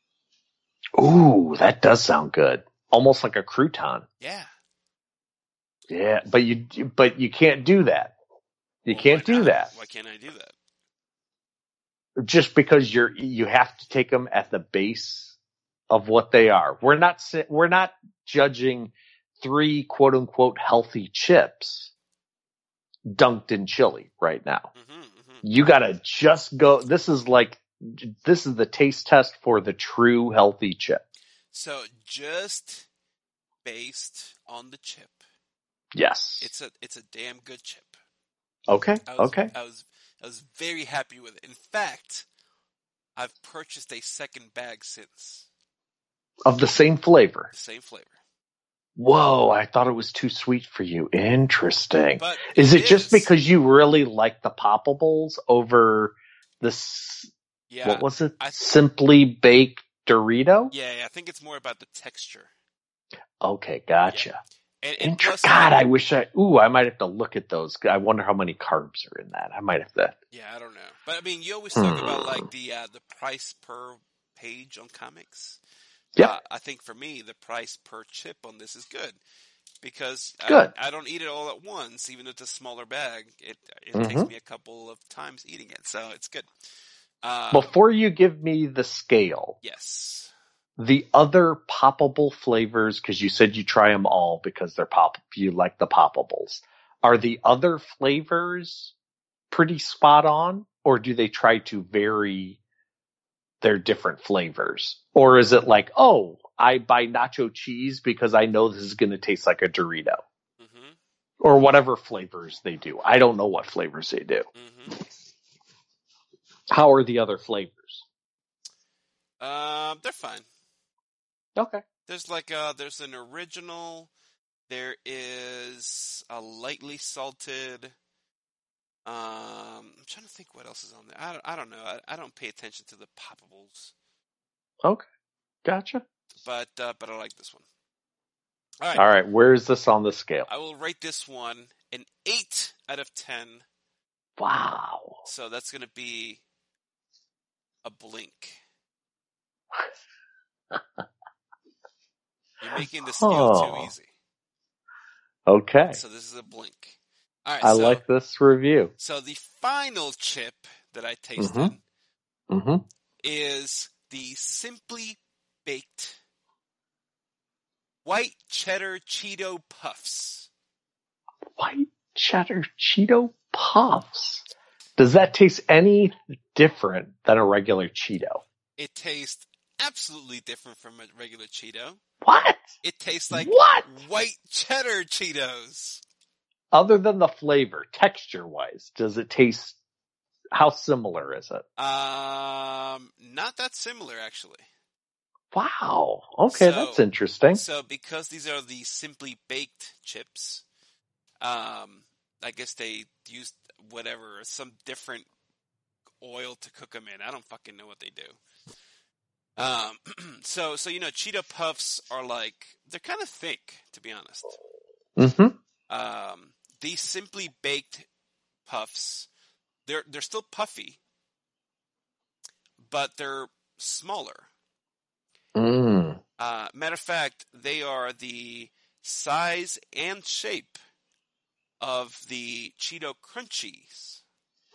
Ooh, that does sound good. Almost like a crouton. Yeah. Yeah, but you can't do that. You can't do that. Why can't I do that? Just because you have to take them at the base of what they are. We're not judging 3 quote unquote healthy chips dunked in chili right now. You gotta just go. This is the taste test for the true healthy chip. So just based on the chip. Yes. It's a damn good chip. Okay. I was very happy with it. In fact, I've purchased a second bag since. Of the same flavor. The same flavor. Whoa, I thought it was too sweet for you. Interesting. But is it just because you really like the Poppables over this? Yeah. What was it? Simply Baked Dorito? Yeah, I think it's more about the texture. Okay, gotcha. Yeah. And plus, God, I might have to look at those. I wonder how many carbs are in that. I might have to. Yeah, I don't know. But I mean, you always talk about like the price per page on comics. Yeah. I think for me, the price per chip on this is good because I don't eat it all at once, even if it's a smaller bag. It takes me a couple of times eating it, so it's good. Before you give me the scale, yes, the other poppable flavors, because you said you try them all because they're you like the poppables. Are the other flavors pretty spot on, or do they try to vary their different flavors? Or is it like, oh, I buy nacho cheese because I know this is going to taste like a Dorito? Mm-hmm. Or whatever flavors they do. I don't know what flavors they do. Mm-hmm. How are the other flavors? They're fine. Okay. There's an original. There is a lightly salted. I'm trying to think what else is on there. I don't know. I don't pay attention to the poppables. Okay. Gotcha. But I like this one. All right. All right. Where is this on the scale? I will rate this one an 8 out of 10. Wow. So that's going to be a blink. You're making the scale too easy. Okay. So this is a blink. All right. I like this review. So the final chip that I tasted is the Simply Baked White Cheddar Cheeto Puffs. White Cheddar Cheeto Puffs. Does that taste any different than a regular Cheeto? It tastes absolutely different from a regular Cheeto. What? It tastes like white cheddar Cheetos. Other than the flavor, texture-wise, does it taste, how similar is it? Not that similar, actually. Wow. Okay, that's interesting. So because these are the Simply Baked chips, I guess they used some different oil to cook them in. I don't fucking know what they do. So Cheeto Puffs are they're kind of thick, to be honest. Mm-hmm. These Simply Baked Puffs, they're still puffy, but they're smaller. Matter of fact, they are the size and shape of the Cheeto Crunchies.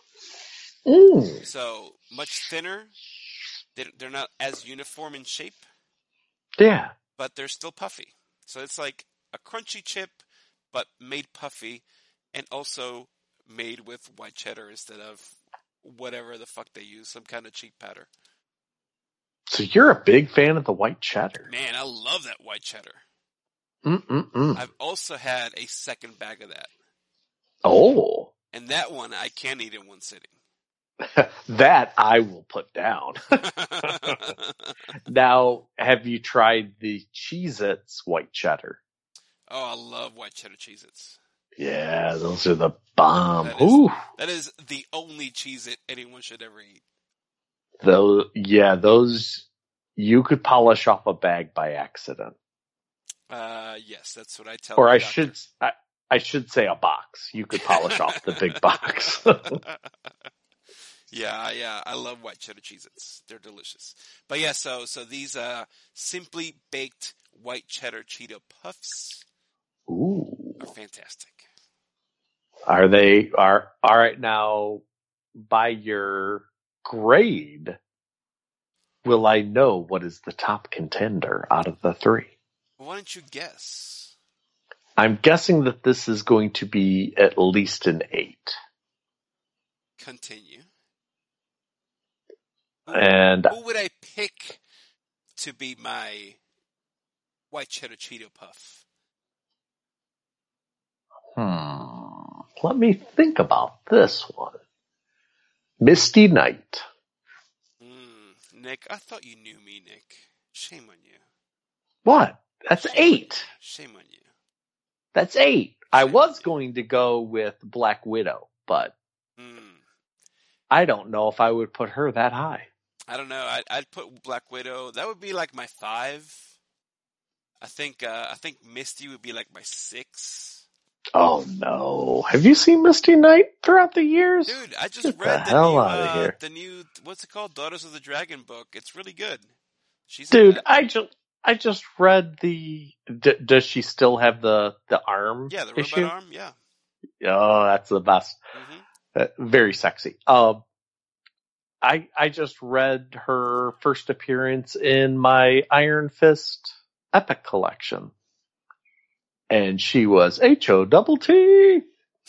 So much thinner. They're not as uniform in shape. Yeah. But they're still puffy. So it's like a crunchy chip, but made puffy, and also made with white cheddar instead of whatever the fuck they use, some kind of cheap powder. So you're a big fan of the white cheddar. Man, I love that white cheddar. I've also had a second bag of that. Oh. And that one I can't eat in one sitting. That I will put down. Now, have you tried the Cheez-Its white cheddar? Oh, I love white cheddar Cheez-Its. Yeah, those are the bomb. That is the only Cheez-It anyone should ever eat. Those you could polish off a bag by accident. Yes, that's what I tell. Or I should say a box. You could polish off the big box. Yeah, I love white cheddar Cheez-Its. They're delicious. But yeah, so these Simply Baked White Cheddar Cheeto Puffs are fantastic. All right now, by your grade, will I know what is the top contender out of the three? Why don't you guess? I'm guessing that this is going to be at least an 8. Continue. Who would I pick to be my white cheddar Cheeto puff? Let me think about this one. Misty Knight. Nick, I thought you knew me, Nick. Shame on you. What? That's 8. Shame on you. That's 8. I was going to go with Black Widow, but I don't know if I would put her that high. I don't know. I'd put Black Widow. That would be like my 5. I think Misty would be like my 6. Oh no! Have you seen Misty Knight throughout the years? Dude, I just read the new what's it called? Daughters of the Dragon book. It's really good. I just read the. Does she still have the arm? Yeah, the issue? robot arm. Yeah. Oh, that's the best. Very sexy. I just read her first appearance in my Iron Fist Epic collection, and she was HOTT.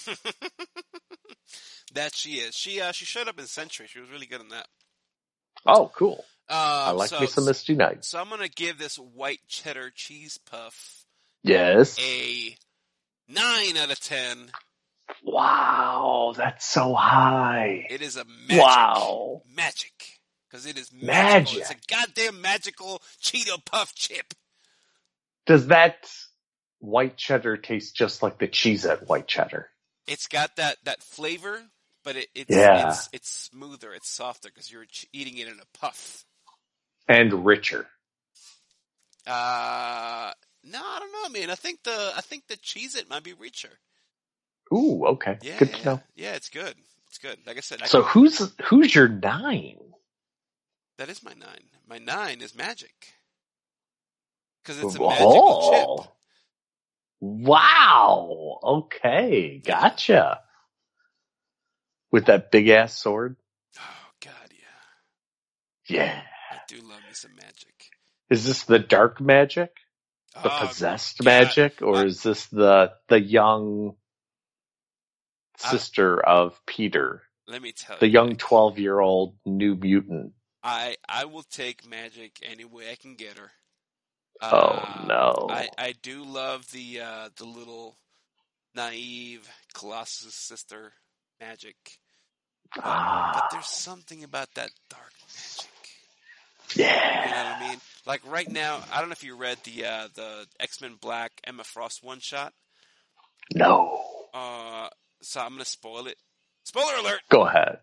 That she is. She showed up in Century. She was really good in that. Oh, cool. I Um, like so me some Misty Knight. so I'm gonna give this white cheddar cheese puff Yes. a 9 out of 10. Wow, that's so high. It is a Wow. magic, because it is magical. Magic. It's a goddamn magical Cheeto puff chip. Does that white cheddar taste just like the Cheez-It white cheddar? It's got that flavor, but Yeah. it's smoother, it's softer because you're eating it in a puff. And richer. No, I don't know, man. I think the Cheez-It might be richer. Ooh, okay. Yeah, Good to know. Yeah, it's good. It's good. Like I said, So who's your 9? that is my 9. My 9 is magic. Because it's a magical chip. Wow. Okay. Gotcha. With that big ass sword? Oh, God, yeah. Yeah. I do love me some magic. Is this the dark magic? The possessed magic? Or is this the young sister of Peter? Let me tell you. The young 12-year-old new mutant. I will take magic any way I can get her. Oh no. I do love the little naive Colossus sister magic. But there's something about that dark magic. Yeah. You know what I mean? Like right now, I don't know if you read the X-Men Black Emma Frost one shot. No. So I'm gonna spoil it. Spoiler alert! Go ahead.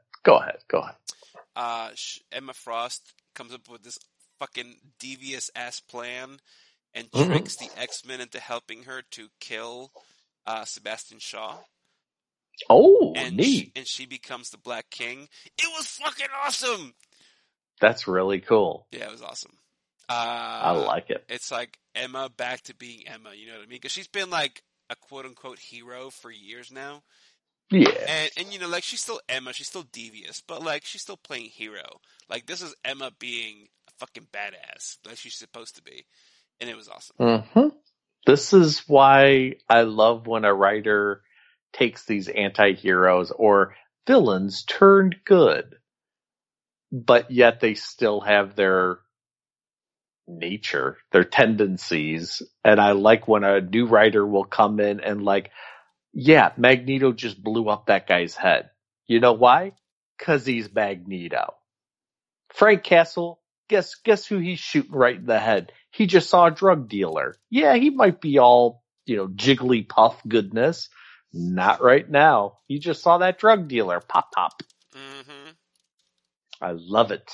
Emma Frost comes up with this fucking devious ass plan and tricks the X-Men into helping her to kill Sebastian Shaw. Oh, and neat. And she becomes the Black King. It was fucking awesome! That's really cool. Yeah, it was awesome. I like it. It's like Emma back to being Emma, you know what I mean? Because she's been like a quote-unquote hero for years now. Yeah. And you know, like, she's still Emma, she's still devious, but, like, she's still playing hero. Like, this is Emma being a fucking badass, like she's supposed to be. And it was awesome. Mm-hmm. This is why I love when a writer takes these anti-heroes or villains turned good, but yet they still have their nature, their tendencies. And I like when a new writer will come in and like, yeah, Magneto just blew up that guy's head. You know why? 'Cause he's Magneto. Frank Castle, guess who he's shooting right in the head? He just saw a drug dealer. Yeah, he might be all, Jigglypuff goodness. Not right now. He just saw that drug dealer. Pop, pop. Mm-hmm. I love it.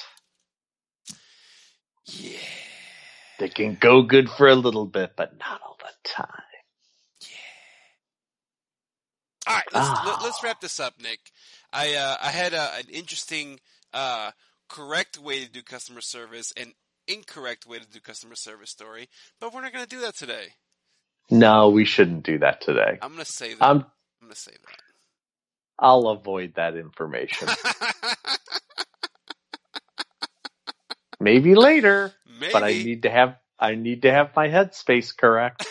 Yeah. They can go good for a little bit, but not all the time. All right, let's wrap this up, Nick. I had an interesting correct way to do customer service and incorrect way to do customer service story, but we're not going to do that today. No, we shouldn't do that today. I'm going to say that. I'm going to say that. I'll avoid that information. Maybe later. Maybe. But I need to have my headspace correct.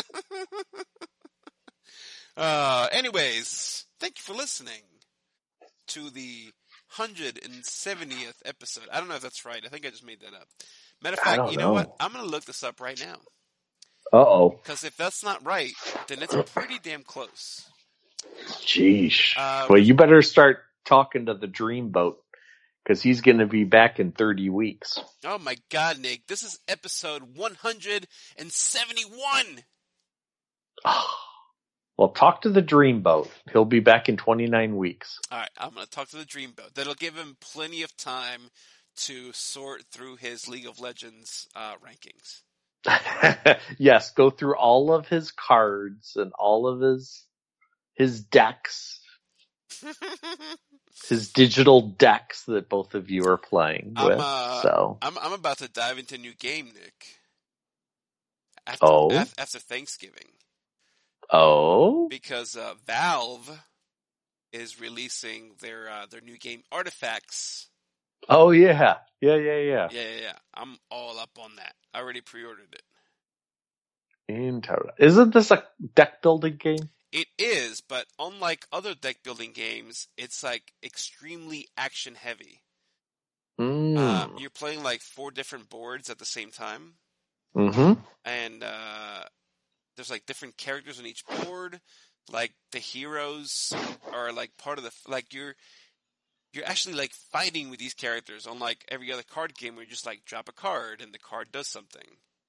Anyways, thank you for listening to the 170th episode. I don't know if that's right. I think I just made that up. Matter of fact, you know what? I'm going to look this up right now. Uh-oh. Because if that's not right, then it's pretty damn close. Jeez. Well, you better start talking to the Dreamboat, because he's going to be back in 30 weeks. Oh my God, Nick. This is episode 171. Well, talk to the Dreamboat. He'll be back in 29 weeks. All right, I'm going to talk to the Dreamboat. That'll give him plenty of time to sort through his League of Legends rankings. Yes, go through all of his cards and all of his decks. His digital decks that both of you are playing with. I'm about to dive into a new game, Nick. After Thanksgiving. Oh? Because Valve is releasing their new game Artifacts Oh yeah. Yeah. Yeah. I'm all up on that. I already pre-ordered it. Isn't this a deck building game? It is, but unlike other deck building games, it's like extremely action heavy. Mm. You're playing like 4 different boards at the same time, Mm-hmm. and there's like different characters on each board. Like the heroes are like part of the like you're actually like fighting with these characters, unlike every other card game where you just like drop a card and the card does something.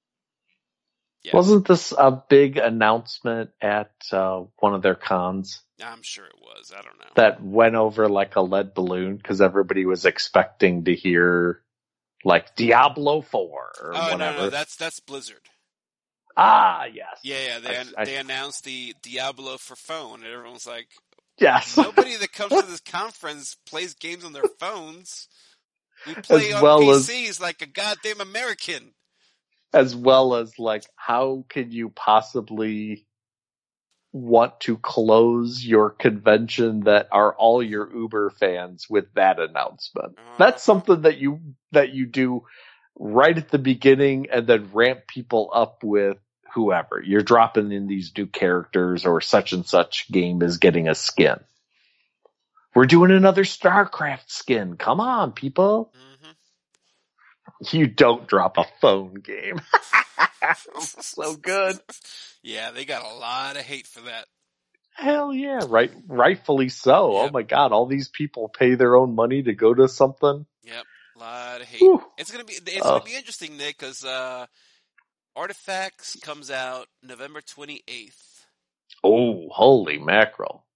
Yeah, Wasn't this a big announcement at one of their cons I'm sure it was. I don't know. that went over like a lead balloon because everybody was expecting to hear like Diablo 4 or Oh no, whatever? that's Blizzard. Ah, yes. Yeah, they announced the Diablo for phone, and everyone's like, yes. nobody that comes to this conference plays games on their phones. We play As on well as PCs like a goddamn American. like how can you possibly want to close your convention that are all your Uber fans with that announcement? That's something that you do right at the beginning and then ramp people up with whoever. You're dropping in these new characters or such and such game is getting a skin. We're doing another StarCraft skin. Come on, people. Mm-hmm. You don't drop a phone game. So good. Yeah, they got a lot of hate for that. Hell yeah, rightfully so. Yep. Oh my god, all these people pay their own money to go to something. Yep, a lot of hate. Whew. It's gonna be interesting, Nick, because Artifacts comes out November 28th. Oh, holy mackerel!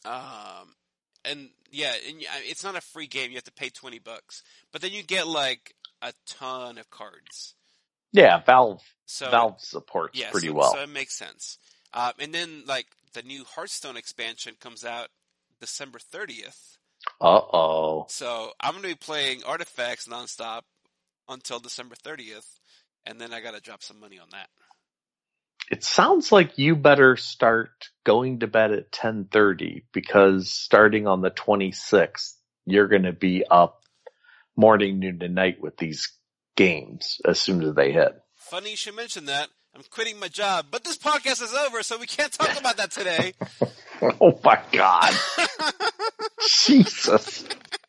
And yeah, it's not a free game. You have to pay $20, but then you get like a ton of cards. Yeah, Valve supports pretty well. So it makes sense. And then like the new Hearthstone expansion comes out December 30th. Uh-oh. So I'm going to be playing Artifacts nonstop until December 30th, and then I got to drop some money on that. It sounds like you better start going to bed at 10:30 because starting on the 26th, you're going to be up morning, noon, and night with these games as soon as they hit. Funny you should mention that. I'm quitting my job, but this podcast is over, so we can't talk about that today. Oh my God. Jesus.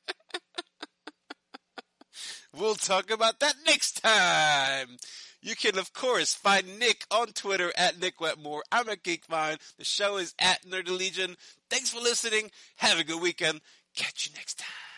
We'll talk about that next time. You can, of course, find Nick on Twitter at Nick Wetmore. I'm at GeekVine. The show is at Nerdy Legion. Thanks for listening. Have a good weekend. Catch you next time.